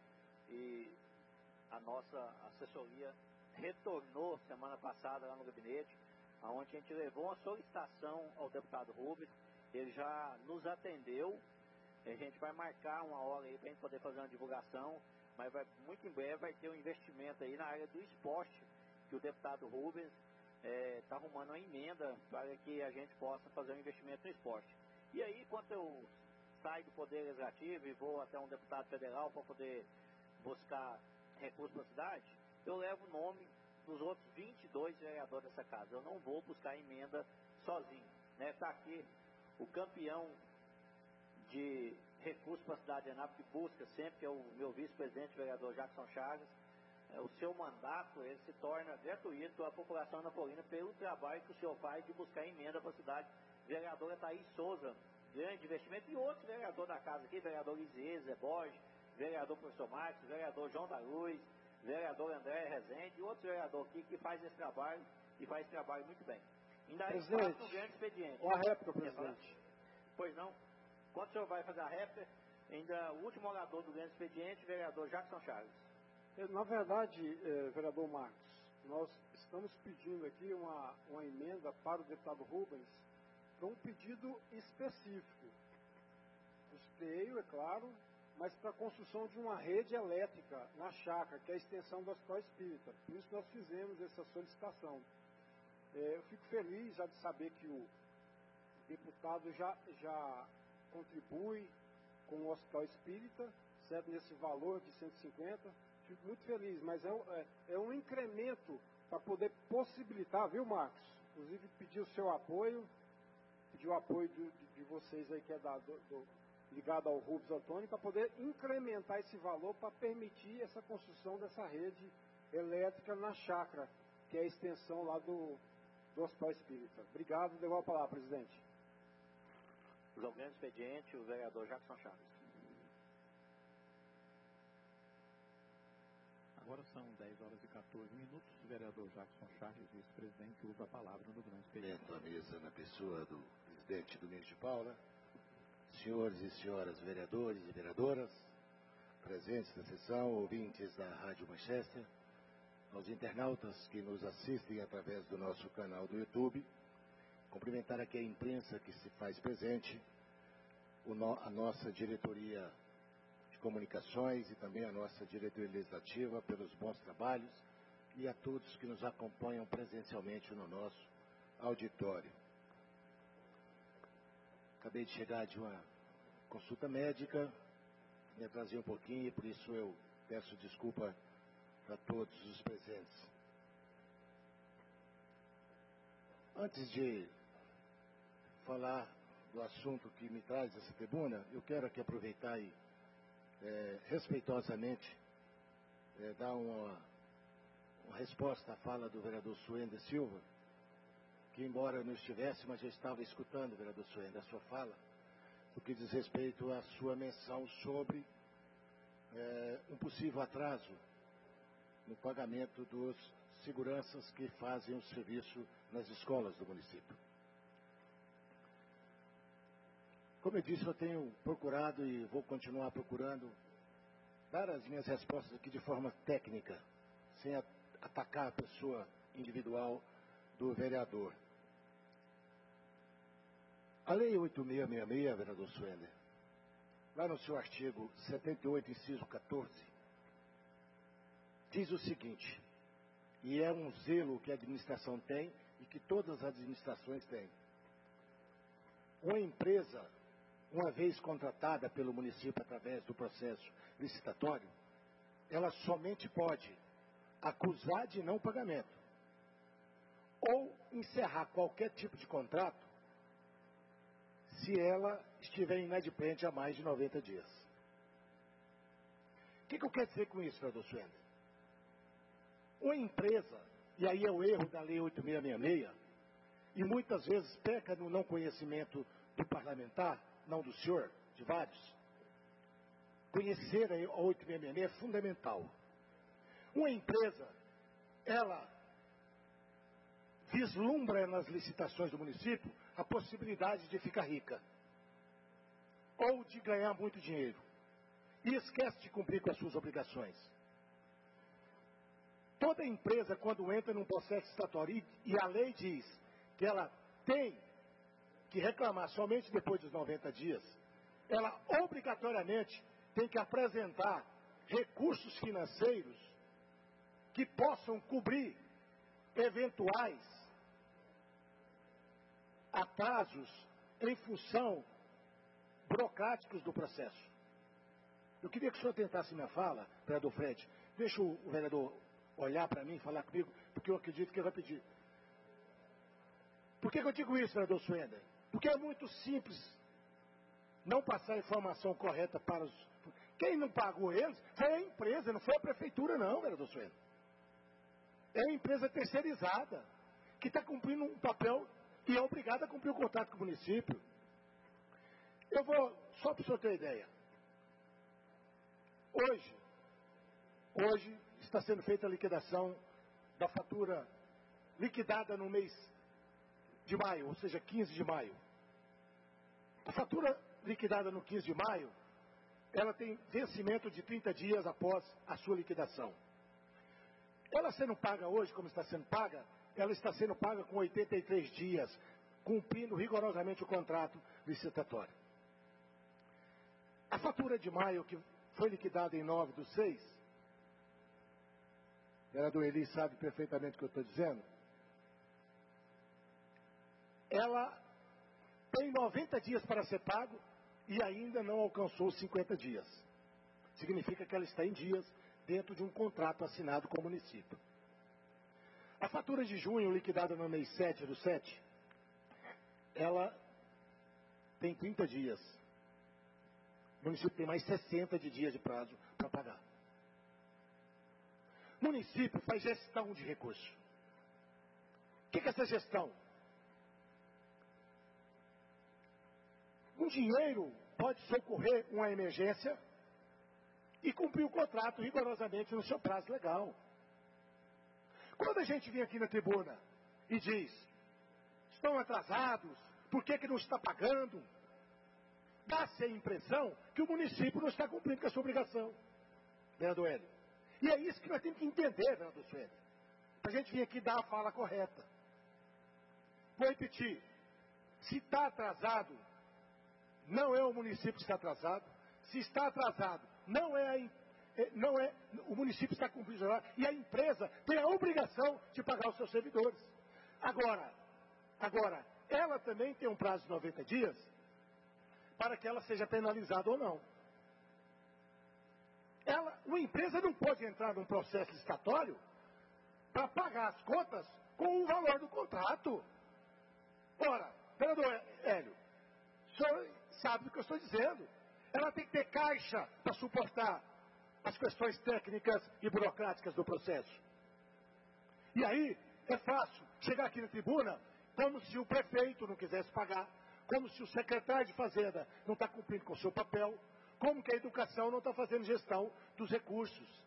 e a nossa assessoria retornou semana passada lá no gabinete, onde a gente levou uma solicitação ao deputado Rubens, ele já nos atendeu, a gente vai marcar uma hora aí para a gente poder fazer uma divulgação, mas vai, muito em breve vai ter um investimento aí na área do esporte, que que o deputado Rubens está é, arrumando uma emenda para que a gente possa fazer um investimento no esporte. E aí, quando eu saio do Poder Legislativo e vou até um deputado federal para poder buscar recursos para a cidade, eu levo o nome dos outros vinte e dois vereadores dessa casa. Eu não vou buscar emenda sozinho. Está né? aqui o campeão de recursos para a cidade de Anápolis, que busca sempre, que é o meu vice-presidente, o vereador Jackson Chagas. É, o seu mandato ele se torna gratuito à população anapolina pelo trabalho que o senhor faz de buscar emenda para a cidade. Vereadora Thaís Souza, grande investimento, e outros vereadores da casa aqui, vereador Isias, Zé Borges, vereador professor Marcos, vereador João da Luz, vereador André Rezende e outros vereadores aqui que fazem esse trabalho e faz esse trabalho muito bem. Ainda aí faz um grande expediente. Uma réplica, presidente. Pois não. Quando o senhor vai fazer a réplica, ainda o último orador do grande expediente, vereador Jackson Chagas. Na verdade, eh, vereador Marcos, nós estamos pedindo aqui uma, uma emenda para o deputado Rubens para um pedido específico. Custeio, é claro, mas para a construção de uma rede elétrica na chácara, que é a extensão do Hospital Espírita. Por isso nós fizemos essa solicitação. É, eu fico feliz já de saber que o deputado já, já contribui com o Hospital Espírita, certo? Nesse valor de cento e cinquenta. Fico muito feliz, mas é um, é, é um incremento para poder possibilitar, viu, Marcos? Inclusive pedir o seu apoio, pedir o apoio de, de, de vocês aí que é da, do, do, ligado ao Rubens Antônio, para poder incrementar esse valor para permitir essa construção dessa rede elétrica na chácara, que é a extensão lá do, do Hospital Espírita. Obrigado, devolvo a palavra, presidente. O grande expediente, o vereador Jackson Chagas. Agora são dez horas e quatorze minutos. O vereador Jackson Chagas, vice-presidente, usa a palavra no grande expediente. Dentro da mesa, na pessoa do presidente Domingos de Paula, senhores e senhoras vereadores e vereadoras, presentes na sessão, ouvintes da Rádio Manchester, aos internautas que nos assistem através do nosso canal do YouTube, cumprimentar aqui a imprensa que se faz presente, o no, a nossa diretoria de comunicações e também a nossa diretoria legislativa pelos bons trabalhos e a todos que nos acompanham presencialmente no nosso auditório. Acabei de chegar de uma consulta médica, me atrasei um pouquinho e por isso eu peço desculpa a todos os presentes. Antes de falar do assunto que me traz essa tribuna, eu quero aqui aproveitar e é, respeitosamente é, dar uma, uma resposta à fala do vereador Suenda Silva, que embora eu não estivesse, mas eu estava escutando, vereador Suenda, a sua fala, no que diz respeito à sua menção sobre é, um possível atraso no pagamento dos seguranças que fazem o serviço nas escolas do município. Como eu disse, eu tenho procurado e vou continuar procurando dar as minhas respostas aqui de forma técnica, sem atacar a pessoa individual do vereador. A Lei oito mil seiscentos e sessenta e seis, vereador Suender, lá no seu artigo setenta e oito, inciso quatorze, diz o seguinte, e é um zelo que a administração tem e que todas as administrações têm. Uma empresa, uma vez contratada pelo município através do processo licitatório, ela somente pode acusar de não pagamento ou encerrar qualquer tipo de contrato se ela estiver inadimplente há mais de noventa dias. O que, que eu quero dizer com isso, vereador Suender? Uma empresa, e aí é o erro da Lei oito mil seiscentos e sessenta e seis, e muitas vezes peca no não conhecimento do parlamentar, não do senhor, de vários. Conhecer a oito mil seiscentos e sessenta e seis é fundamental. Uma empresa, ela vislumbra nas licitações do município a possibilidade de ficar rica ou de ganhar muito dinheiro e esquece de cumprir com as suas obrigações. Toda empresa, quando entra num processo licitatório e a lei diz que ela tem que reclamar somente depois dos noventa dias, ela obrigatoriamente tem que apresentar recursos financeiros que possam cobrir eventuais atrasos em função burocráticos do processo. Eu queria que o senhor tentasse minha fala, vereador Fred. Deixa o, o vereador olhar para mim, falar comigo, porque eu acredito que ele vai pedir. Por que, que eu digo isso, vereador Swender? Porque é muito simples não passar a informação correta para os... Quem não pagou eles foi a empresa, não foi a prefeitura não, vereador Swender. É a empresa terceirizada, que está cumprindo um papel e é obrigada a cumprir o contrato com o município. Eu vou, só para o senhor ter ideia. Hoje, hoje está sendo feita a liquidação da fatura liquidada no mês de maio, ou seja, quinze de maio. A fatura liquidada no quinze de maio, ela tem vencimento de trinta dias após a sua liquidação. Ela sendo paga hoje, como está sendo paga, ela está sendo paga com oitenta e três dias, cumprindo rigorosamente o contrato licitatório. A fatura de maio, que foi liquidada em nove do seis, o vereador Eli sabe perfeitamente o que eu estou dizendo, ela tem noventa dias para ser pago e ainda não alcançou os cinquenta dias. Significa que ela está em dias dentro de um contrato assinado com o município. A fatura de junho, liquidada no mês sete do sete, ela tem trinta dias. O município tem mais sessenta de dias de prazo para pagar. O município faz gestão de recursos. O que é essa gestão? Um dinheiro pode socorrer uma emergência e cumprir o contrato rigorosamente no seu prazo legal. Quando a gente vem aqui na tribuna e diz, estão atrasados, por que, que não está pagando? Dá-se a impressão que o município não está cumprindo com a sua obrigação, vereador Hélio. E é isso que nós temos que entender, vereador Hélio, para a gente vir aqui dar a fala correta. Vou repetir, se está atrasado, não é o município que está atrasado. Se está atrasado, não é, a, não é o município está cumprindo e a empresa tem a obrigação de pagar os seus servidores. Agora, agora, ela também tem um prazo de noventa dias para que ela seja penalizada ou não. Ela, uma empresa não pode entrar num processo licitatório para pagar as contas com o valor do contrato. Ora, vereador Hélio, o senhor sabe do que eu estou dizendo. Ela tem que ter caixa para suportar as questões técnicas e burocráticas do processo. E aí, é fácil chegar aqui na tribuna como se o prefeito não quisesse pagar, como se o secretário de Fazenda não está cumprindo com o seu papel, como que a educação não está fazendo gestão dos recursos.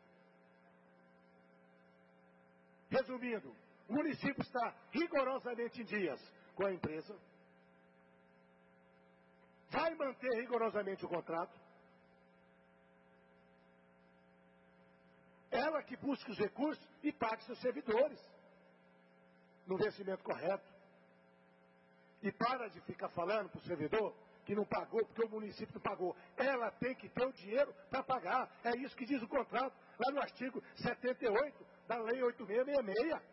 Resumindo, o município está rigorosamente em dias com a empresa, vai manter rigorosamente o contrato, ela que busca os recursos e paga seus servidores no vencimento correto. E para de ficar falando para o servidor que não pagou, porque o município não pagou. Ela tem que ter o dinheiro para pagar. É isso que diz o contrato, lá no artigo setenta e oito da Lei oito mil seiscentos e sessenta e seis.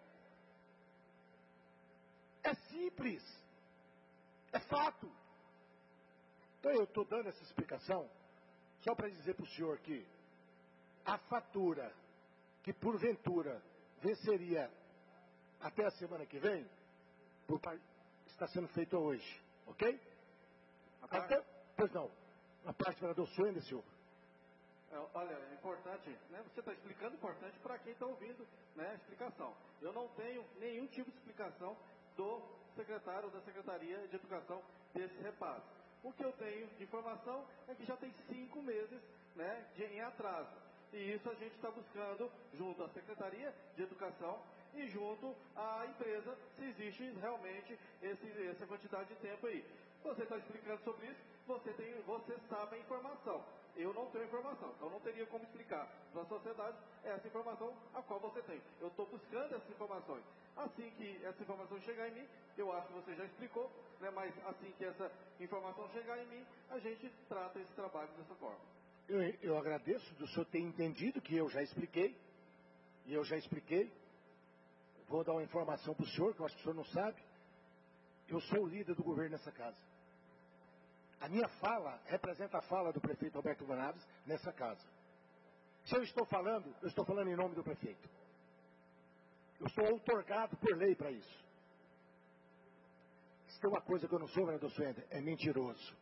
É simples. É fato. Então eu estou dando essa explicação só para dizer para o senhor que a fatura que porventura venceria até a semana que vem, por parte está sendo feito hoje, ok? Até, pois não, a parte do vereador Swender, senhor. É, olha, é importante, né? Você está explicando, importante para quem está ouvindo, né, a explicação. Eu não tenho nenhum tipo de explicação do secretário ou da Secretaria de Educação desse repasse. O que eu tenho de informação é que já tem cinco meses, né, de, em atraso. E isso a gente está buscando junto à Secretaria de Educação e junto à empresa, se existe realmente esse, essa quantidade de tempo aí. Você está explicando sobre isso, você, tem, você sabe a informação. Eu não tenho informação, então não teria como explicar para a sociedade essa informação a qual você tem. Eu estou buscando essas informações. Assim que essa informação chegar em mim, eu acho que você já explicou, né, mas assim que essa informação chegar em mim, a gente trata esse trabalho dessa forma. Eu, eu agradeço do senhor ter entendido que eu já expliquei, e eu já expliquei. vou dar uma informação para o senhor, que eu acho que o senhor não sabe. Eu sou o líder do governo nessa casa. A minha fala representa a fala do prefeito Roberto Vanaves nessa casa. Se eu estou falando, eu estou falando em nome do prefeito. Eu sou outorgado por lei para isso. Se tem uma coisa que eu não sou, vereador Suender, é mentiroso.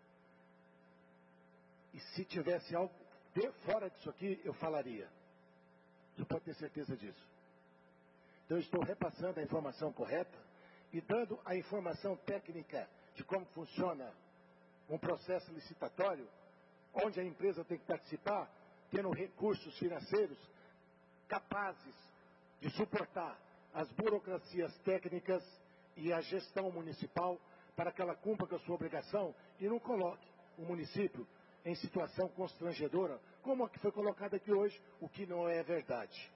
E se tivesse algo de fora disso aqui, eu falaria. Você pode ter certeza disso. Então eu estou repassando a informação correta e dando a informação técnica de como funciona um processo licitatório, onde a empresa tem que participar, tendo recursos financeiros capazes de suportar as burocracias técnicas e a gestão municipal para que ela cumpra com a sua obrigação e não coloque o município em situação constrangedora, como a que foi colocada aqui hoje, o que não é verdade.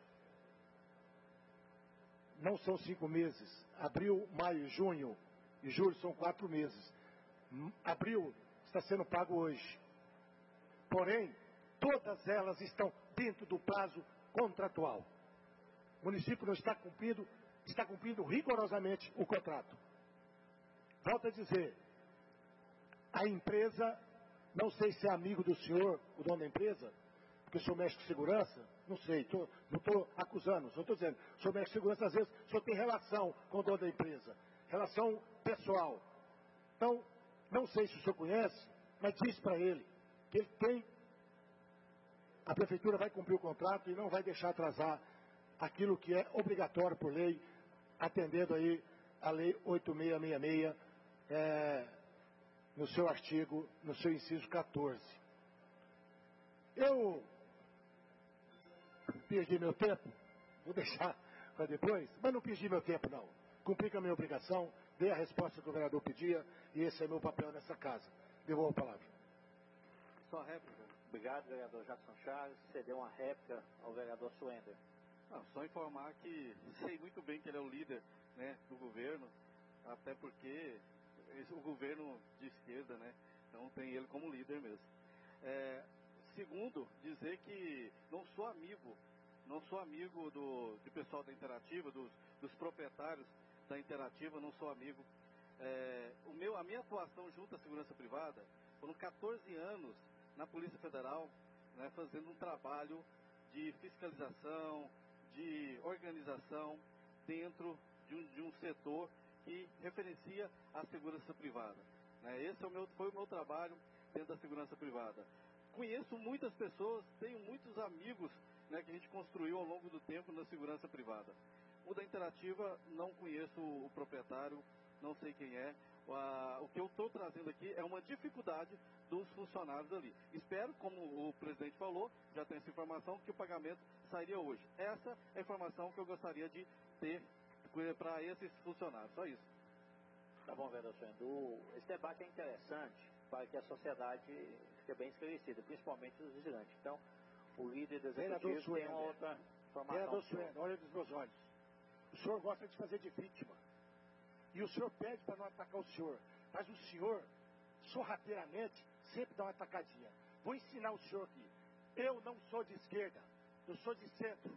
Não são cinco meses. Abril, maio, junho e julho são quatro meses. Abril está sendo pago hoje. Porém, todas elas estão dentro do prazo contratual. O município não está cumprindo, está cumprindo rigorosamente o contrato. Volto a dizer, a empresa, não sei se é amigo do senhor, o dono da empresa, porque o senhor mexe com segurança, não sei, tô, não estou acusando, só estou dizendo, o senhor mexe com segurança, às vezes, o senhor tem relação com o dono da empresa, relação pessoal. Então, não sei se o senhor conhece, mas diz para ele que ele tem, a prefeitura vai cumprir o contrato e não vai deixar atrasar aquilo que é obrigatório por lei, atendendo aí a lei oito mil seiscentos e sessenta e seis, é, no seu artigo, no seu inciso quatorze. Eu perdi meu tempo, vou deixar para depois, mas não perdi meu tempo não. Cumpri com a minha obrigação, dei a resposta que o vereador pedia e esse é meu papel nessa casa. Devolvo a palavra. Só réplica. Obrigado, vereador Jackson Chaves. Você deu uma réplica ao vereador Suender. Não, só informar que sei muito bem que ele é o líder, né, do governo, até porque esse, o governo de esquerda, né, então tem ele como líder mesmo. É, segundo, dizer que não sou amigo, não sou amigo do, do pessoal da Interativa, dos, dos proprietários da Interativa, não sou amigo. É, o meu, a minha atuação junto à segurança privada foram quatorze anos na Polícia Federal, né, fazendo um trabalho de fiscalização, de organização dentro de um, de um setor que referencia a segurança privada. Né? Esse é o meu, foi o meu trabalho dentro da segurança privada. Conheço muitas pessoas, tenho muitos amigos, né, que a gente construiu ao longo do tempo na segurança privada. O da Interativa, não conheço o proprietário, não sei quem é. O que eu estou trazendo aqui é uma dificuldade dos funcionários ali. Espero, como o presidente falou, já tem essa informação, que o pagamento sairia hoje. Essa é a informação que eu gostaria de ter para esses funcionários. Só isso. Tá bom, vereador Suender. Esse debate é interessante para que a sociedade fique bem esclarecida, principalmente os vigilantes. Então, o líder do executivo tem uma outra informação. Vereador Suender, olha nos meus olhos. O senhor gosta de fazer de vítima. E o senhor pede para não atacar o senhor. Mas o senhor, sorrateiramente, sempre dá uma atacadinha. Vou ensinar o senhor aqui. Eu não sou de esquerda, eu sou de centro.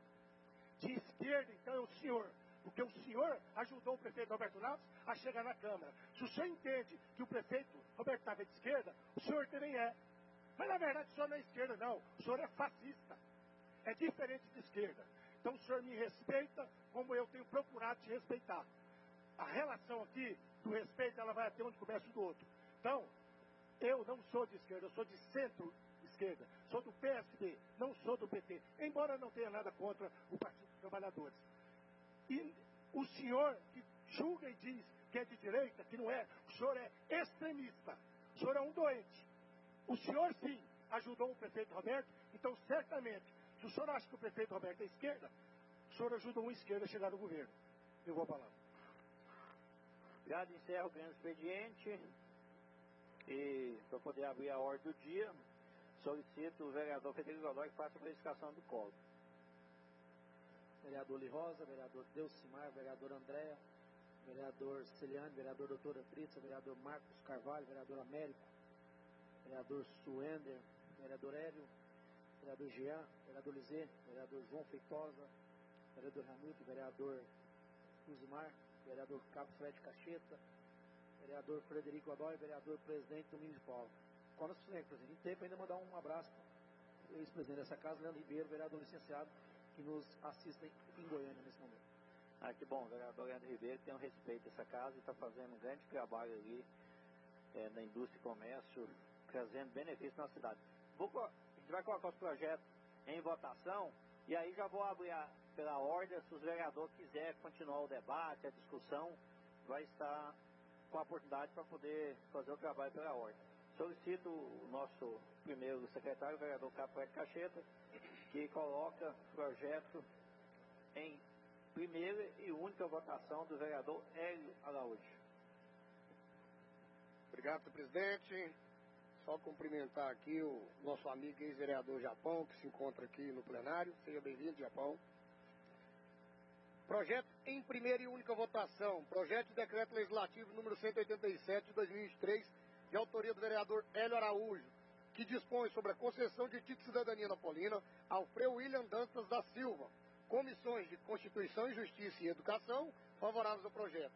De esquerda, então, é o senhor. Porque o senhor ajudou o prefeito Roberto Naves a chegar na Câmara. Se o senhor entende que o prefeito Roberto Naves é de esquerda, o senhor também é. Mas, na verdade, o senhor não é esquerda, não. O senhor é fascista. É diferente de esquerda. Então, o senhor me respeita como eu tenho procurado te respeitar. A relação aqui do respeito, ela vai até onde começa o do outro. Então, eu não sou de esquerda, eu sou de centro-esquerda. Sou do P S D, não sou do P T. Embora não tenha nada contra o Partido dos Trabalhadores. E o senhor que julga e diz que é de direita, que não é, o senhor é extremista. O senhor é um doente. O senhor, sim, ajudou o prefeito Roberto, então, certamente, se o senhor acha que o prefeito Roberto é esquerda, o senhor ajudou uma esquerda a chegar no governo. Eu vou falar. Obrigado, encerro o grande expediente. E para poder abrir a ordem do dia, solicito o vereador Federico Godoy que faça a verificação do código. Vereador Li Rosa, vereador Delcimar, vereador Andréa, vereador Celiane, vereador doutora Tritza, vereador Marcos Carvalho, vereador Américo, vereador Suender, vereador Hélio, vereador Jean, vereador Lizê, vereador João Feitosa, vereador Ramilton, vereador Luzimar, vereador Cabo Fred Cacheta, vereador Frederico Godoy, vereador presidente Domingos de Paula. Com nosso excelente presidente, em tempo ainda mandar um abraço para o ex-presidente dessa casa, Leandro Ribeiro, vereador licenciado, que nos assiste em Goiânia nesse momento. Ah, que bom, o vereador Leandro Ribeiro tem um respeito dessa casa e está fazendo um grande trabalho ali é, na indústria e comércio, trazendo benefícios na cidade. Vou, a gente vai colocar os projetos em votação e aí já vou abrir a, pela ordem, se os vereadores quiserem continuar o debate, a discussão, vai estar com a oportunidade para poder fazer o trabalho pela ordem. Solicito o nosso primeiro secretário, o vereador Cabo de Cacheta, que coloca o projeto em primeira e única votação do vereador Hélio Araújo. Obrigado, senhor presidente. Só cumprimentar aqui o nosso amigo ex-vereador Japão, que se encontra aqui no plenário. Seja bem-vindo, Japão. Projeto em primeira e única votação. Projeto de decreto legislativo número cento e oitenta e sete de dois mil e vinte e três, de autoria do vereador Hélio Araújo, que dispõe sobre a concessão de título de cidadania napolina ao Frei William Dantas da Silva. Comissões de Constituição e Justiça e Educação favoráveis ao projeto.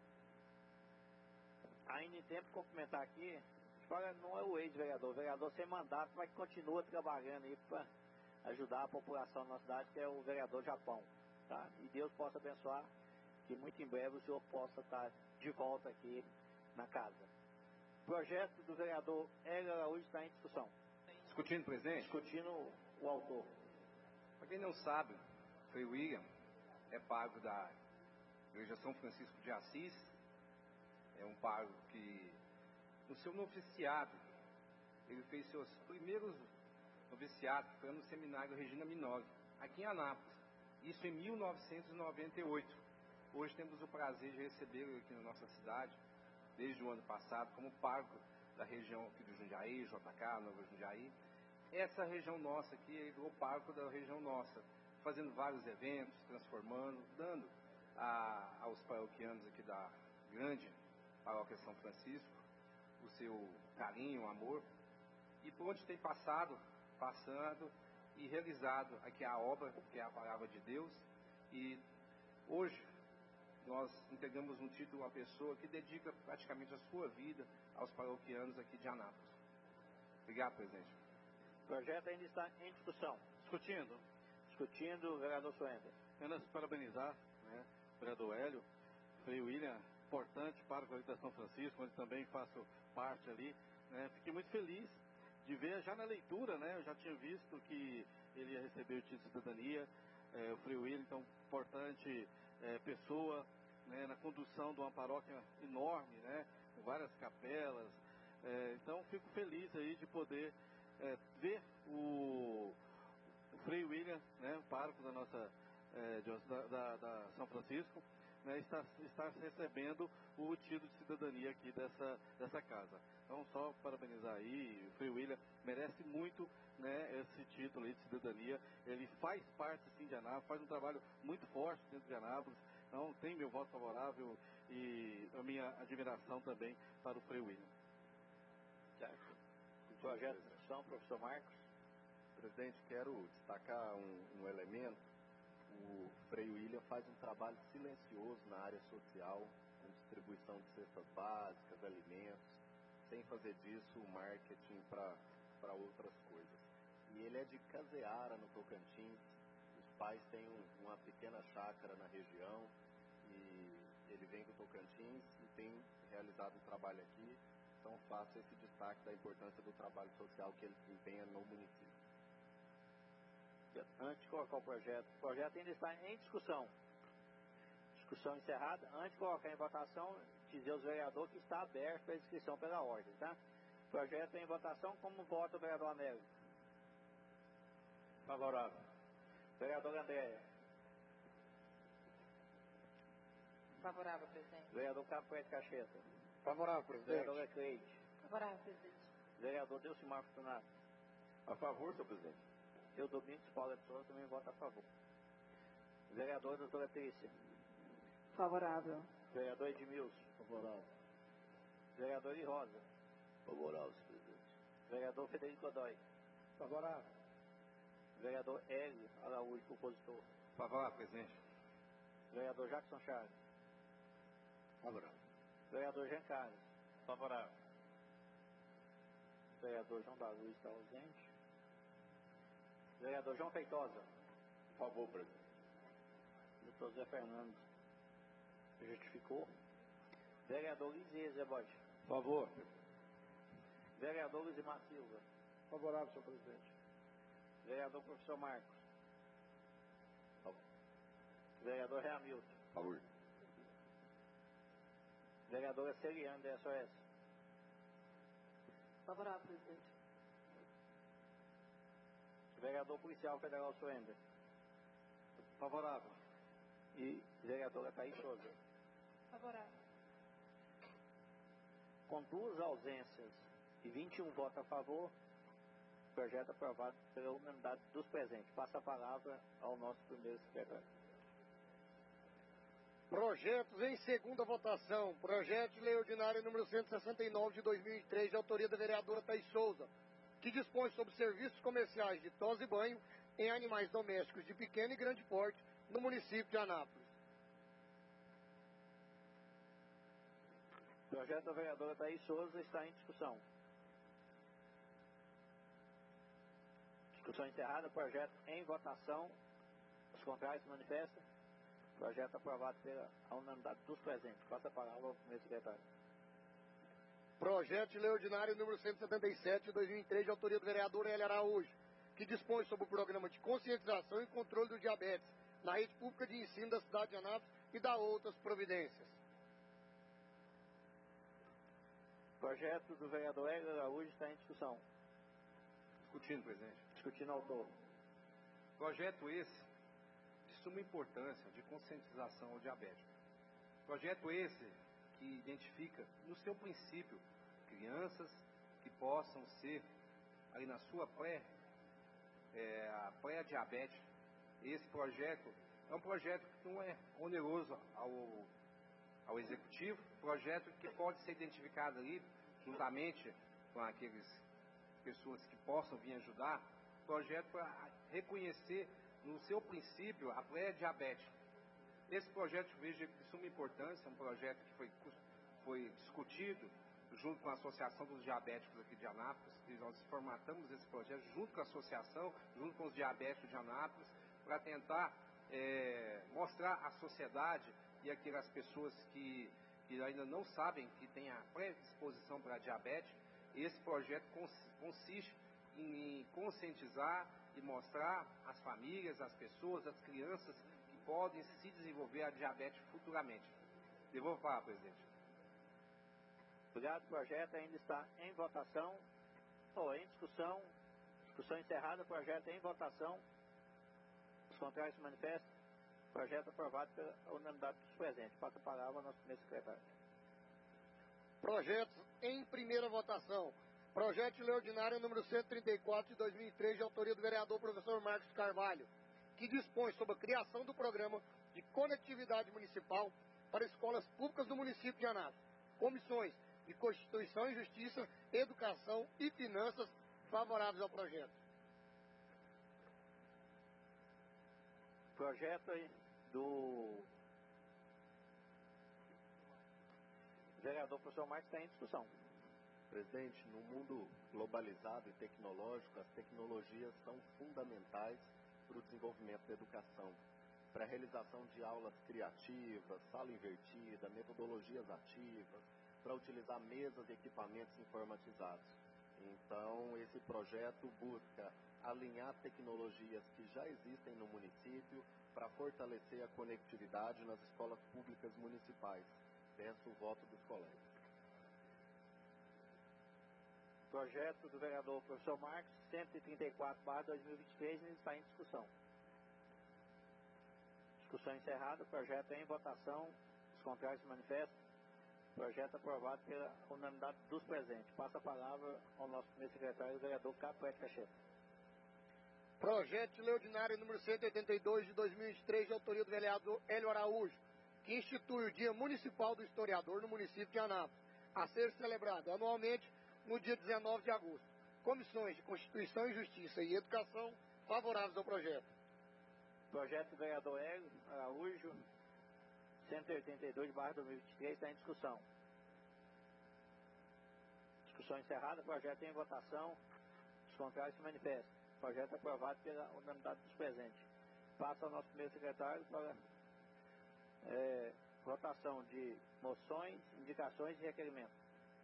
Ainda em tempo de cumprimentar aqui, fala, não é o ex-vereador, o vereador sem mandato, mas que continua trabalhando aí para ajudar a população da nossa cidade, que é o vereador Japão. Tá? E Deus possa abençoar, que muito em breve o senhor possa estar de volta aqui na casa. O projeto do vereador Hélio Araújo está em discussão. Discutindo, presidente? Discutindo o autor. Para quem não sabe, Frei William é pároco da Igreja São Francisco de Assis, é um pároco que, no seu noviciado, ele fez seus primeiros noviciados, foi no seminário Regina Minori, aqui em Anápolis, isso em mil novecentos e noventa e oito. Hoje temos o prazer de recebê-lo aqui na nossa cidade, desde o ano passado, como pároco da região aqui do Jundiaí, J K, Nova Jundiaí. Essa região nossa aqui, ele virou pároco da região nossa, fazendo vários eventos, transformando, dando a, aos paroquianos aqui da grande paróquia São Francisco o seu carinho, amor, e por onde tem passado, passando e realizado aqui a obra, que é a palavra de Deus, e hoje nós entregamos um título a uma pessoa que dedica praticamente a sua vida aos paroquianos aqui de Anápolis. Obrigado, presidente. O projeto ainda está em discussão. Discutindo. Discutindo, vereador Suenda. Apenas parabenizar, né, o vereador Hélio, Frei William, importante para a comunidade de São Francisco, onde também faço parte ali. Né, fiquei muito feliz de ver já na leitura, né, eu já tinha visto que ele ia receber o título de cidadania, é, o Frei William, então, importante é, pessoa, né, na condução de uma paróquia enorme, né, com várias capelas, é, então fico feliz aí de poder é, ver o, o Frei William, né, o pároco da nossa, é, de, da, da, da São Francisco, né, está, está recebendo o título de cidadania aqui dessa, dessa casa. Então, só parabenizar aí, o Frei William merece muito, né, esse título aí de cidadania. Ele faz parte, sim, de Anápolis, faz um trabalho muito forte dentro de Anápolis. Então, tem meu voto favorável e a minha admiração também para o Frei William. Certo. O projeto de discussão, professor Marcos. Presidente, quero destacar um, um elemento. O Frei William faz um trabalho silencioso na área social, com distribuição de cestas básicas, alimentos, sem fazer disso o marketing para outras coisas. E ele é de Caseara, no Tocantins. Os pais têm um, uma pequena chácara na região e ele vem do Tocantins e tem realizado um trabalho aqui. Então faço esse destaque da importância do trabalho social que ele desempenha no município. Antes de colocar o projeto, o projeto ainda está em discussão. Discussão encerrada. Antes de colocar em votação, dizer aos vereadores que está aberto a inscrição pela ordem, tá? Projeto em votação, como vota o vereador Américo? Favorável. Vereador André. Favorável, presidente. Vereador Capete Cacheta. Favorável, presidente. Vereador Cleide. Favorável, presidente. Vereador Delcimar Fortunato. A favor, senhor presidente. Eu, Domingos Paula de Souza, também voto a favor. Vereador doutora Trícia. Favorável. Vereador Edmilson. Favorável. Vereador I. Rosa. Favorável, senhor presidente. Vereador Federico Godoy. Favorável. Vereador Hélio Araújo, propositor. Favorável, presidente. Vereador Jackson Chaves. Favorável. Vereador Jean Carlos. Favorável. Vereador João da Luz está ausente. Vereador João Feitosa. Favor, presidente. Doutor Zé Fernando justificou. Vereador Lisier Zebote. Favor. Vereador Luzimar Silva. Favorável, senhor presidente. Vereador Professor Marcos. Favor. Vereador Reamilton. Favor. Vereadora Celiane, da S O S. Favorável, presidente. Vereador Policial Federal Suender. Favorável. E vereadora Thaís Souza. Favorável. Com duas ausências e vinte e um votos a favor, projeto aprovado pela unanimidade dos presentes. Passa a palavra ao nosso primeiro secretário. Projetos em segunda votação. Projeto de Lei Ordinária número cento e sessenta e nove de dois mil e três, de autoria da vereadora Thaís Souza, que dispõe sobre serviços comerciais de tosa e banho em animais domésticos de pequeno e grande porte no município de Anápolis. O projeto da vereadora Thaís Souza está em discussão. Discussão encerrada. Projeto em votação. Os contrários se manifestam. Projeto aprovado pela unanimidade dos presentes. Passa a palavra ao primeiro secretário. Projeto de Lei Ordinária número cento e setenta e sete de dois mil e três, de autoria do vereador Hélio Araújo, que dispõe sobre o programa de conscientização e controle do diabetes na rede pública de ensino da cidade de Anápolis e da outras providências. Projeto do vereador Hélio Araújo está em discussão. Discutindo, presidente. Discutindo autor. Projeto esse de suma importância de conscientização ao diabético. Projeto esse que identifica no seu princípio crianças que possam ser aí na sua pré, é, a pré-diabetes. Esse projeto é um projeto que não é oneroso ao, ao executivo, projeto que pode ser identificado ali juntamente com aqueles pessoas que possam vir ajudar, projeto para reconhecer no seu princípio a pré-diabetes. Esse projeto eu vejo de suma importância, um projeto que foi, foi discutido junto com a Associação dos Diabéticos aqui de Anápolis, e nós formatamos esse projeto junto com a associação, junto com os diabéticos de Anápolis, para tentar é, mostrar à sociedade e aquelas pessoas que, que ainda não sabem que tem a predisposição para a diabetes. Esse projeto consiste em conscientizar e mostrar às famílias, às pessoas, às crianças que podem se desenvolver a diabetes futuramente. Devolvo a palavra, presidente. Obrigado. O projeto ainda está em votação, ou em discussão. Discussão encerrada. Projeto em votação. Os contrários se manifestam. Projeto aprovado pela unanimidade dos presentes. Passa a palavra ao nosso primeiro secretário. Projetos em primeira votação. Projeto de Lei Ordinária número cento e trinta e quatro de dois mil e três, de autoria do vereador professor Marcos Carvalho, que dispõe sobre a criação do programa de conectividade municipal para escolas públicas do município de Anápolis. Comissões de Constituição e Justiça, Educação e Finanças favoráveis ao projeto. Projeto do vereador professor Marcos está em discussão. Presidente, no mundo globalizado e tecnológico, as tecnologias são fundamentais para o desenvolvimento da educação, para a realização de aulas criativas, sala invertida, metodologias ativas, para utilizar mesas e equipamentos informatizados. Então, esse projeto busca alinhar tecnologias que já existem no município para fortalecer a conectividade nas escolas públicas municipais. Peço o voto dos colegas. Projeto do vereador professor Marcos, cento e trinta e quatro barra dois mil e vinte e três, está em discussão. Discussão encerrada. Projeto em votação. Os contrários se manifestam. Projeto aprovado pela unanimidade dos presentes. Passa a palavra ao nosso primeiro secretário, o vereador Capoete Cacheta. Projeto de Lei Ordinária número cento e oitenta e dois de dois mil e vinte e três, de autoria do vereador Hélio Araújo, que institui o Dia Municipal do Historiador no município de Anápolis, a ser celebrado anualmente no dia dezenove de agosto. Comissões de Constituição e Justiça e Educação favoráveis ao projeto. Projeto do vereador Hélio Araújo, cento e oitenta e dois barra dois mil e vinte e três está em discussão. Discussão encerrada, projeto em votação. Os contrários se manifestam. Projeto aprovado pela unanimidade dos presentes. Passa ao nosso primeiro secretário para é, votação de moções, indicações e requerimentos.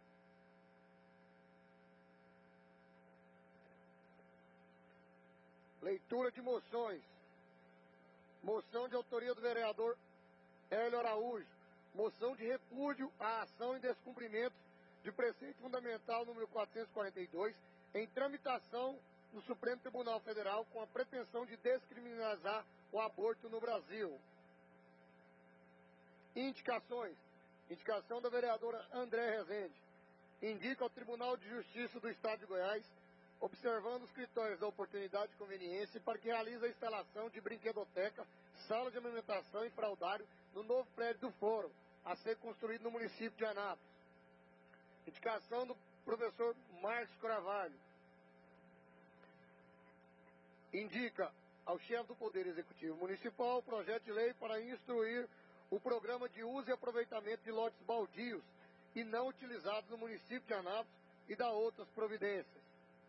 Leitura de moções. Moção de autoria do vereador Hélio Araújo. Moção de repúdio à ação em descumprimento de preceito fundamental número quatrocentos e quarenta e dois, em tramitação no Supremo Tribunal Federal com a pretensão de descriminalizar o aborto no Brasil. Indicações. Indicação da vereadora André Rezende. Indica ao Tribunal de Justiça do Estado de Goiás, observando os critérios da oportunidade e conveniência, para que realize a instalação de brinquedoteca, sala de alimentação e fraldário no novo prédio do Fórum, a ser construído no município de Anápolis. Indicação do professor Marcos Carvalho. Indica ao chefe do Poder Executivo Municipal o projeto de lei para instruir o programa de uso e aproveitamento de lotes baldios e não utilizados no município de Anápolis e da outras providências.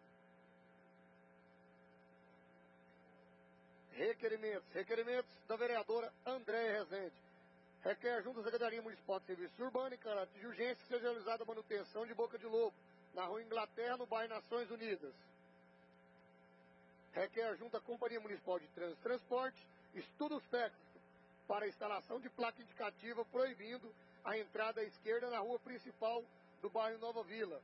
Requerimentos. Requerimentos da vereadora André Rezende. Requer junto à Secretaria Municipal de Serviços Urbanos, em caráter de urgência, seja realizada a manutenção de Boca de Lobo, na Rua Inglaterra, no bairro Nações Unidas. Requer junto à Companhia Municipal de Trânsito e Transporte estudos técnicos para a instalação de placa indicativa proibindo a entrada à esquerda na rua principal do bairro Nova Vila.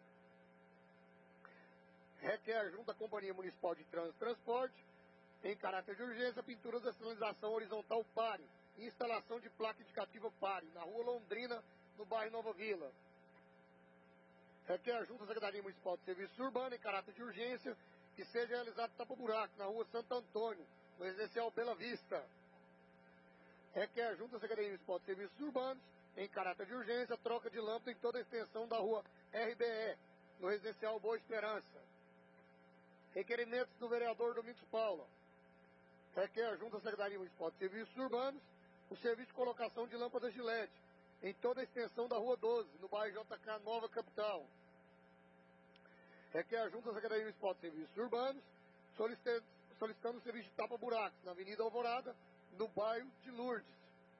Requer junto à Companhia Municipal de Trânsito e Transporte, em caráter de urgência, a pintura da sinalização horizontal pare e instalação de placa indicativa pare na rua Londrina, no bairro Nova Vila. Requer junto à Secretaria Municipal de Serviços Urbanos, em caráter de urgência, que seja realizado tapa-buraco na rua Santo Antônio, no residencial Bela Vista. Requer junto à Secretaria Municipal de Serviços Urbanos, em caráter de urgência, troca de lâmpada em toda a extensão da rua R B E, no residencial Boa Esperança. Requerimentos do vereador Domingos Paula. Requer junto à Secretaria Municipal de Serviços Urbanos o serviço de colocação de lâmpadas de L E D em toda a extensão da rua doze, no bairro J K Nova Capital. Requer junto à Secretaria Municipal de Serviços Urbanos solicitando, solicitando o serviço de tapa-buracos na Avenida Alvorada, no bairro de Lourdes.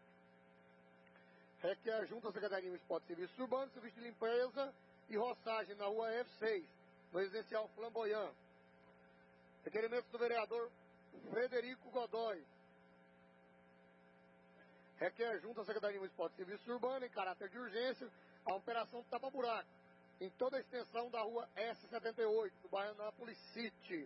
Requer junto à Secretaria Municipal de Serviços Urbanos serviço de limpeza e roçagem na rua F seis, no residencial Flamboyant. Requerimentos do vereador Frederico Godoy. Requer junto à Secretaria Municipal de Serviços Urbanos, em caráter de urgência, a operação tapa-buraco em toda a extensão da rua S setenta e oito, do bairro Anápolis City.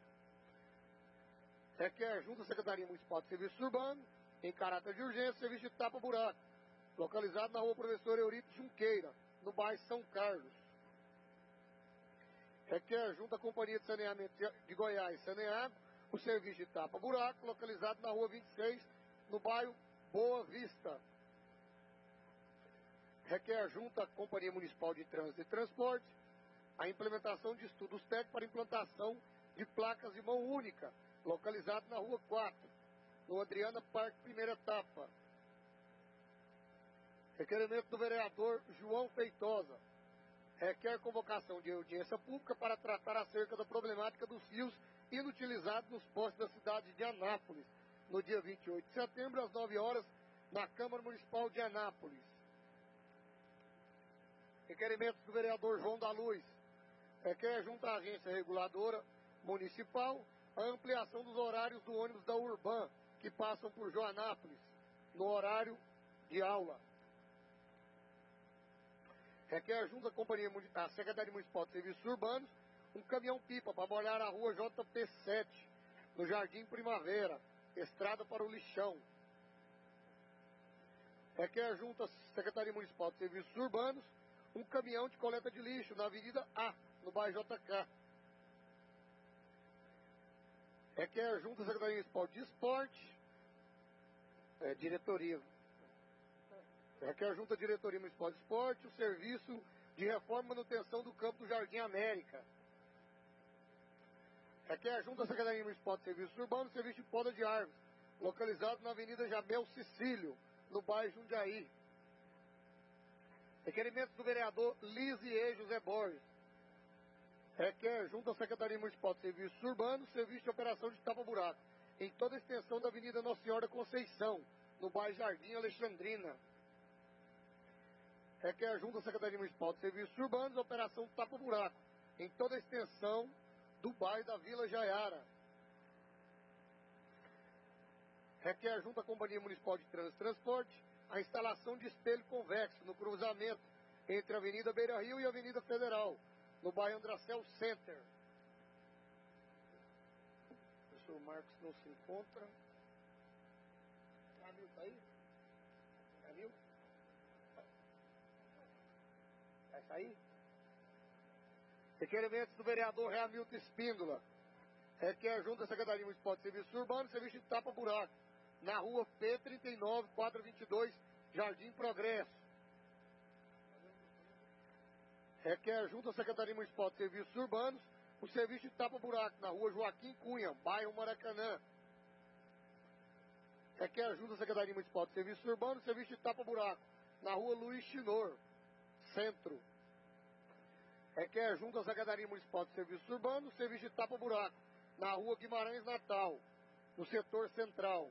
Requer junto à Secretaria Municipal de Serviços Urbanos, em caráter de urgência, serviço de tapa-buraco, localizado na rua Professor Eurico Junqueira, no bairro São Carlos. Requer junto à Companhia de Saneamento de Goiás, Saneago, o serviço de tapa-buraco, localizado na rua vinte e seis, no bairro Boa Vista. Requer junto à Companhia Municipal de Trânsito e Transporte a implementação de estudos técnicos para implantação de placas de mão única, localizado na rua quatro, no Adriana Parque, primeira etapa. Requerimento do vereador João Feitosa. Requer convocação de audiência pública para tratar acerca da problemática dos fios inutilizados nos postos da cidade de Anápolis, no dia vinte e oito de setembro, às nove horas, na Câmara Municipal de Anápolis. Requerimentos do vereador João da Luz. Requer junto à agência reguladora municipal a ampliação dos horários do ônibus da Urban, que passam por Joanápolis, no horário de aula. Requer junto à Companhia, à Secretaria Municipal de Serviços Urbanos um caminhão-pipa para molhar a rua J P sete, no Jardim Primavera, estrada para o lixão. Requer junto à Secretaria Municipal de Serviços Urbanos um caminhão de coleta de lixo na Avenida A, no bairro J K. Requer junto à Secretaria Municipal de Esporte, é, diretoria, requer junto à Diretoria Municipal de Esporte o serviço de reforma e manutenção do campo do Jardim América. Requer junto à Secretaria Municipal de Serviços Urbanos o serviço de poda de árvores, localizado na Avenida Jamel Cecílio, no bairro Jundiaí. Requerimentos do vereador Lisier José Borges. Requer, junto à Secretaria Municipal de Serviços Urbanos, serviço de operação de tapa-buraco em toda a extensão da Avenida Nossa Senhora da Conceição, no bairro Jardim Alexandrina. Requer, junto à Secretaria Municipal de Serviços Urbanos, operação tapa-buraco em toda a extensão do bairro da Vila Jaiara. Requer, junto à Companhia Municipal de Trânsito e Transporte, a instalação de espelho convexo no cruzamento entre a Avenida Beira Rio e a Avenida Federal, no bairro Andracel Center. O professor Marcos não se encontra. Camil está aí? Camil? Vai sair? Requerimentos do vereador Hamilton Espíndola. Requer, junto à Secretaria Municipal de Serviços Urbanos, serviço de tapa-buraco na rua P trinta e nove, quatrocentos e vinte e dois, Jardim Progresso. Requer, junto à Secretaria Municipal de Serviços Urbanos, o serviço de tapa-buraco na rua Joaquim Cunha, bairro Maracanã. Requer, junto à Secretaria Municipal de Serviços Urbanos, o serviço de tapa-buraco na rua Luiz Chinor, Centro. Requer, junto à Secretaria Municipal de Serviços Urbanos, o serviço de tapa-buraco na rua Guimarães Natal, no setor central.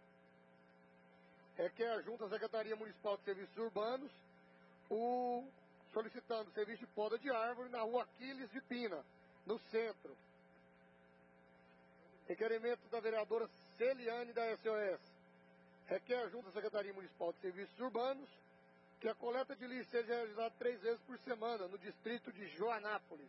Requer, junto à Secretaria Municipal de Serviços Urbanos, o solicitando serviço de poda de árvore na rua Aquiles de Pina, no centro. Requerimento da vereadora Celiane da S O S. Requer, junto à Secretaria Municipal de Serviços Urbanos, que a coleta de lixo seja realizada três vezes por semana no distrito de Joanápolis.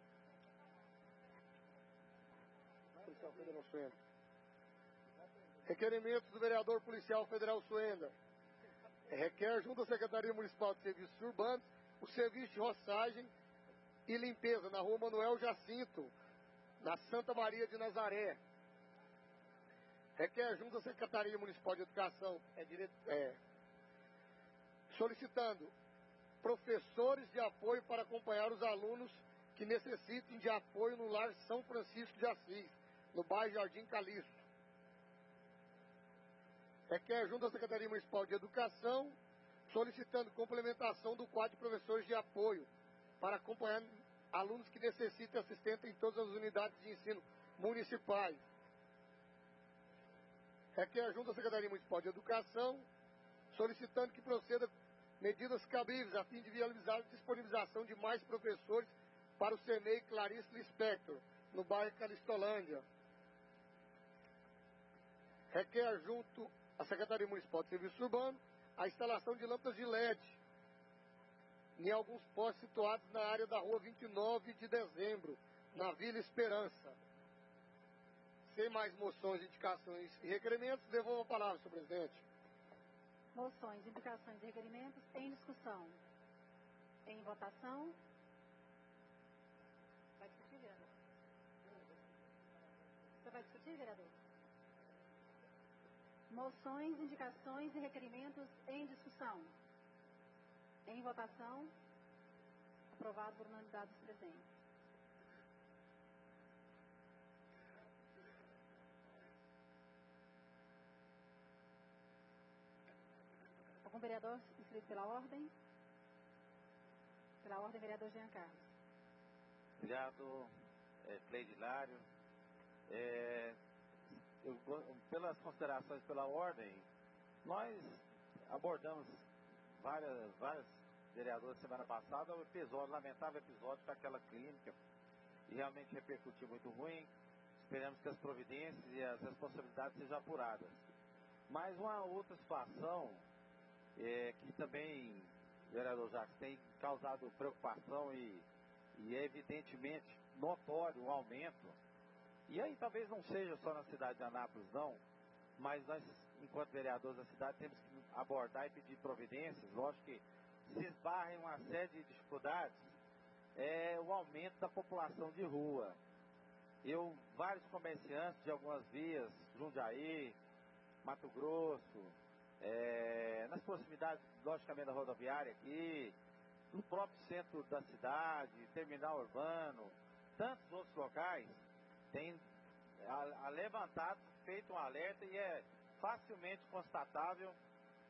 Policial Federal Suenda. Requerimentos do vereador Policial Federal Suenda. Requer, junto à Secretaria Municipal de Serviços Urbanos, o serviço de roçagem e limpeza na rua Manuel Jacinto, na Santa Maria de Nazaré. Requer, junto à Secretaria Municipal de Educação, é, direito, é, solicitando professores de apoio para acompanhar os alunos que necessitem de apoio no Lar São Francisco de Assis, no bairro Jardim Calixto. Requer, junto à Secretaria Municipal de Educação, solicitando complementação do quadro de professores de apoio para acompanhar alunos que necessitem assistência em todas as unidades de ensino municipais. Requer, junto à Secretaria Municipal de Educação, solicitando que proceda medidas cabíveis a fim de viabilizar a disponibilização de mais professores para o CEMEI Clarice Lispector, no bairro Calistolândia. Requer, junto à Secretaria Municipal de Serviços Urbanos, a instalação de lâmpadas de L E D em alguns postos situados na área da rua vinte e nove de dezembro, na Vila Esperança. Sem mais moções, indicações e requerimentos, devolvo a palavra, senhor presidente. Moções, indicações e requerimentos em discussão. Em votação. Vai discutir, vereador? Você vai discutir, vereador? Moções, indicações e requerimentos em discussão. Em votação. Aprovado por unanimidade dos presentes. Algum vereador inscrito pela ordem? Pela ordem, vereador Jean Carlos. Obrigado, é, Cleide Hilário. É, eu, pelas considerações pela ordem, nós abordamos várias, várias vereadoras semana passada o episódio, lamentável episódio com aquela clínica, e realmente repercutiu muito ruim. Esperamos que as providências e as responsabilidades sejam apuradas. Mas uma outra situação é, que também, vereador Jacques, tem causado preocupação e, e é evidentemente notório o aumento. E aí talvez não seja só na cidade de Anápolis, não, mas nós, enquanto vereadores da cidade, temos que abordar e pedir providências. Lógico que se esbarra em uma série de dificuldades, é o aumento da população de rua. Eu, vários comerciantes de algumas vias, Jundiaí, Mato Grosso, é, nas proximidades, logicamente, da rodoviária aqui, no próprio centro da cidade, terminal urbano, tantos outros locais, têm a, a levantado, feito um alerta, e é facilmente constatável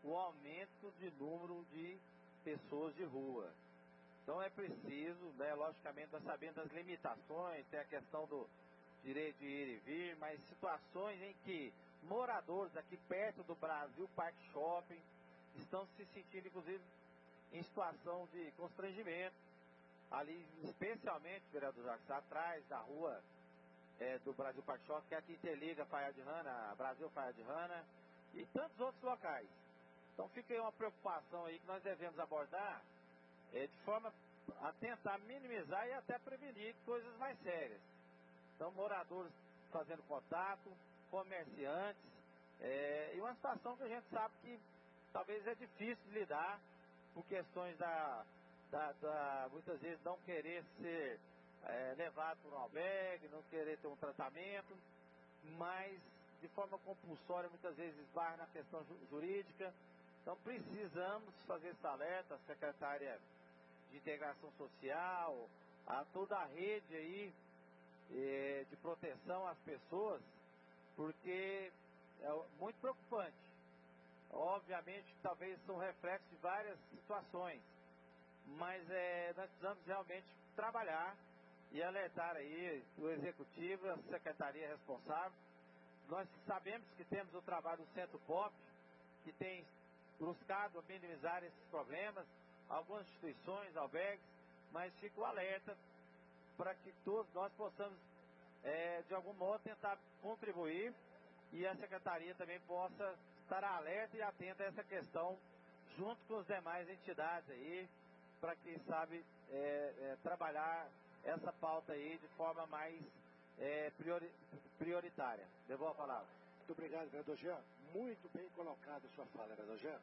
o aumento de número de pessoas de rua. Então é preciso, né, logicamente, nós sabendo das limitações, tem a questão do direito de ir e vir, mas situações em que moradores aqui perto do Brasil Park Shopping estão se sentindo, inclusive, em situação de constrangimento, ali, especialmente, vereador Jacques, atrás da rua é, do Brasil Park Shopping, que é a que interliga a Faia de Rana, a Brasil Faia de Rana, e tantos outros locais. Então fica aí uma preocupação aí que nós devemos abordar é, de forma a tentar minimizar e até prevenir coisas mais sérias. Então, moradores fazendo contato, comerciantes, é, e uma situação que a gente sabe que talvez é difícil de lidar por questões da, da, da muitas vezes não querer ser é, levado por um albergue, não querer ter um tratamento, mas de forma compulsória muitas vezes esbarra na questão ju- jurídica. Então precisamos fazer esse alerta, a secretária de Integração Social, a toda a rede aí eh, de proteção às pessoas, porque é muito preocupante. Obviamente, talvez são reflexos de várias situações, mas é, nós precisamos realmente trabalhar e alertar aí o executivo, a secretaria responsável. Nós sabemos que temos o trabalho do Centro Pop, que tem buscado minimizar esses problemas, algumas instituições, albergues, mas fica o alerta para que todos nós possamos, é, de algum modo, tentar contribuir e a secretaria também possa estar alerta e atenta a essa questão, junto com as demais entidades aí, para quem sabe é, é, trabalhar essa pauta aí de forma mais é, priori, prioritária. Devolvo a palavra. Muito obrigado, vereador Jean. Muito bem colocada a sua fala, vereador Jean.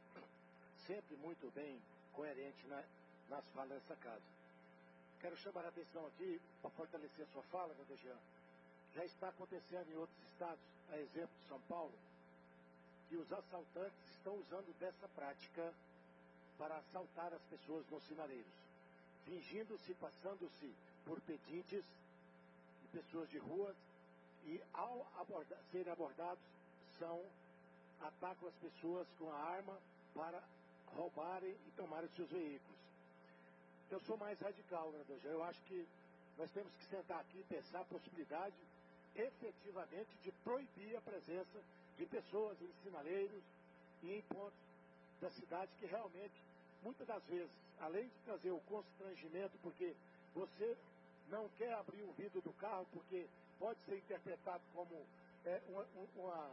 Sempre muito bem coerente na, nas falas dessa casa. Quero chamar a atenção aqui, para fortalecer a sua fala, vereador Jean. Já está acontecendo em outros estados, a exemplo de São Paulo, que os assaltantes estão usando dessa prática para assaltar as pessoas nos sinaleiros, fingindo-se, passando-se por pedintes e pessoas de ruas, e ao aborda, serem abordados, são, atacam as pessoas com a arma para roubarem e tomarem seus veículos. Eu sou mais radical, vereador Jean. Eu acho que nós temos que sentar aqui e pensar a possibilidade efetivamente de proibir a presença de pessoas em sinaleiros e em pontos da cidade que realmente, muitas das vezes, além de trazer o constrangimento, porque você não quer abrir o vidro do carro, porque pode ser interpretado como é, uma, uma,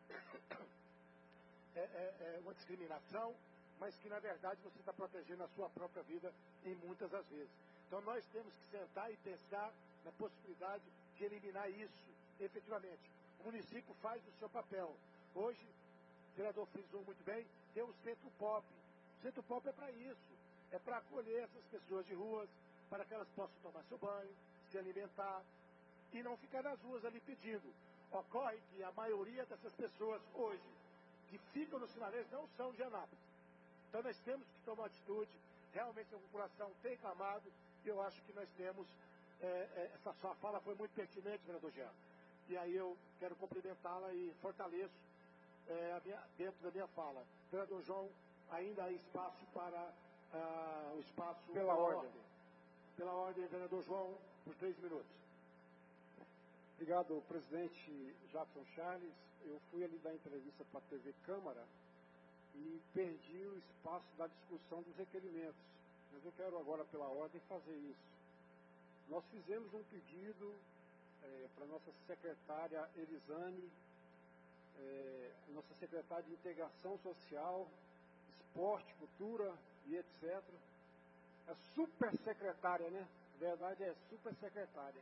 é, é, é uma discriminação, mas que na verdade você está protegendo a sua própria vida em muitas das vezes. Então nós temos que sentar e pensar na possibilidade de eliminar isso efetivamente. O município faz o seu papel. Hoje, o vereador frisou muito bem, tem o Centro Pop. O Centro Pop é para isso, é para acolher essas pessoas de ruas, para que elas possam tomar seu banho, se alimentar e não ficar nas ruas ali pedindo. Ocorre que a maioria dessas pessoas hoje que ficam nos sinaleiros não são de Anápolis. Então nós temos que tomar atitude. Realmente a população tem clamado e eu acho que nós temos, é, é, essa sua fala foi muito pertinente, vereador Jean. E aí eu quero cumprimentá-la e fortaleço é, a minha, dentro da minha fala. Vereador João, ainda há espaço para ah, o espaço pela, pela ordem. ordem. Pela ordem, vereador João, por três minutos. Obrigado, presidente Jackson Charles. Eu fui ali dar entrevista para a T V Câmara e perdi o espaço da discussão dos requerimentos. Mas eu quero agora, pela ordem, fazer isso. Nós fizemos um pedido é, para a nossa secretária Elisane, é, nossa secretária de Integração Social, Esporte, Cultura e etcétera. É super secretária, né? A verdade é super secretária.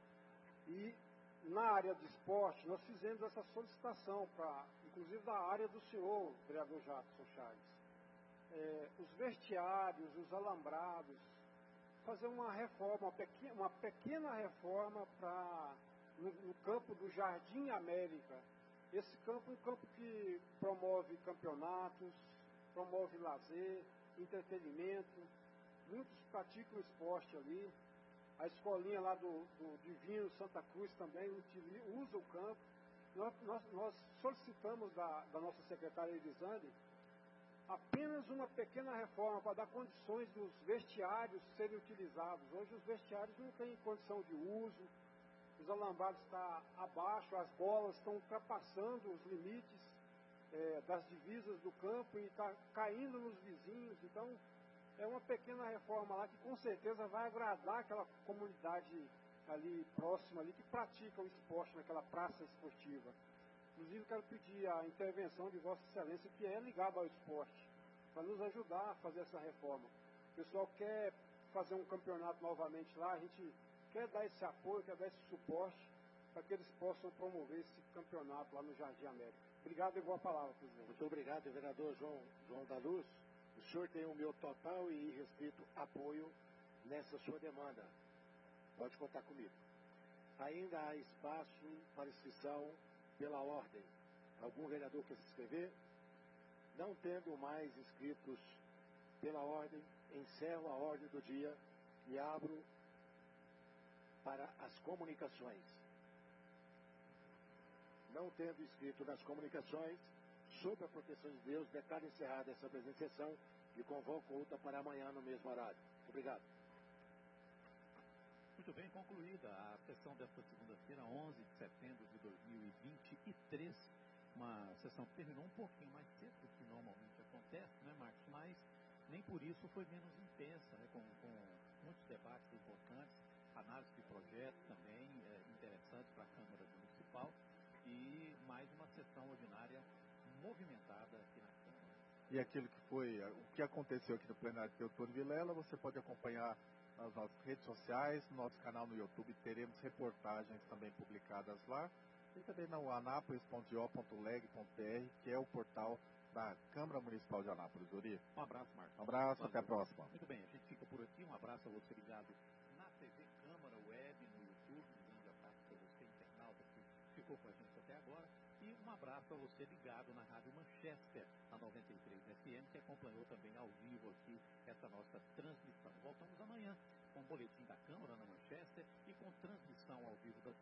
E na área de esporte, nós fizemos essa solicitação, para, inclusive da área do senhor, vereador Jackson Charles. É, os vestiários, os alambrados, fazer uma reforma, uma pequena, uma pequena reforma para no, no campo do Jardim América. Esse campo é um campo que promove campeonatos, promove lazer, entretenimento, muitos praticam esporte ali. A escolinha lá do, do Divino Santa Cruz também usa o campo. Nós, nós, nós solicitamos da, da nossa secretária Elisane apenas uma pequena reforma para dar condições dos vestiários serem utilizados. Hoje os vestiários não têm condição de uso, os alambrados estão abaixo, as bolas estão ultrapassando os limites é, das divisas do campo e está caindo nos vizinhos. Então, é uma pequena reforma lá que com certeza vai agradar aquela comunidade ali próxima, ali, que pratica o esporte naquela praça esportiva. Inclusive, quero pedir a intervenção de Vossa Excelência, que é ligada ao esporte, para nos ajudar a fazer essa reforma. O pessoal quer fazer um campeonato novamente lá, a gente quer dar esse apoio, quer dar esse suporte, para que eles possam promover esse campeonato lá no Jardim América. Obrigado e boa palavra, presidente. Muito obrigado, vereador João, João da Luz. O senhor tem o meu total e irrestrito apoio nessa sua demanda. Pode contar comigo. Ainda há espaço para inscrição pela ordem. Algum vereador quer se inscrever? Não tendo mais inscritos pela ordem, encerro a ordem do dia e abro para as comunicações. Não tendo inscrito nas comunicações, sob a proteção de Deus, declaro encerrada essa presente sessão e convoco outra para amanhã no mesmo horário. Obrigado. Muito bem, concluída a sessão desta segunda-feira, onze de setembro de dois mil e vinte e três. Uma sessão que terminou um pouquinho mais cedo do que normalmente acontece, né, Marcos? Mas nem por isso foi menos intensa, né, com, com muitos debates importantes, análise de projetos também é, interessantes para a Câmara Municipal e mais uma sessão ordinária movimentada aqui na Câmara. E aquilo que foi, o que aconteceu aqui no plenário do Teotônio Vilela, você pode acompanhar nas nossas redes sociais, no nosso canal no YouTube, teremos reportagens também publicadas lá, e também no anápolis ponto i o ponto leg ponto b r, que é o portal da Câmara Municipal de Anápolis. Uri. Um abraço, Marcos. Um abraço, Valeu. Até a próxima. Muito bem, a gente fica por aqui. Um abraço a você ligado na T V Câmara Web, no YouTube. Um grande abraço para você, internauta, que ficou com a gente até agora. E um abraço a você ligado na Rádio Manchester, na noventa e três F M, que acompanhou também ao vivo aqui essa nossa transmissão. Voltamos amanhã com o boletim da Câmara na Manchester e com transmissão ao vivo das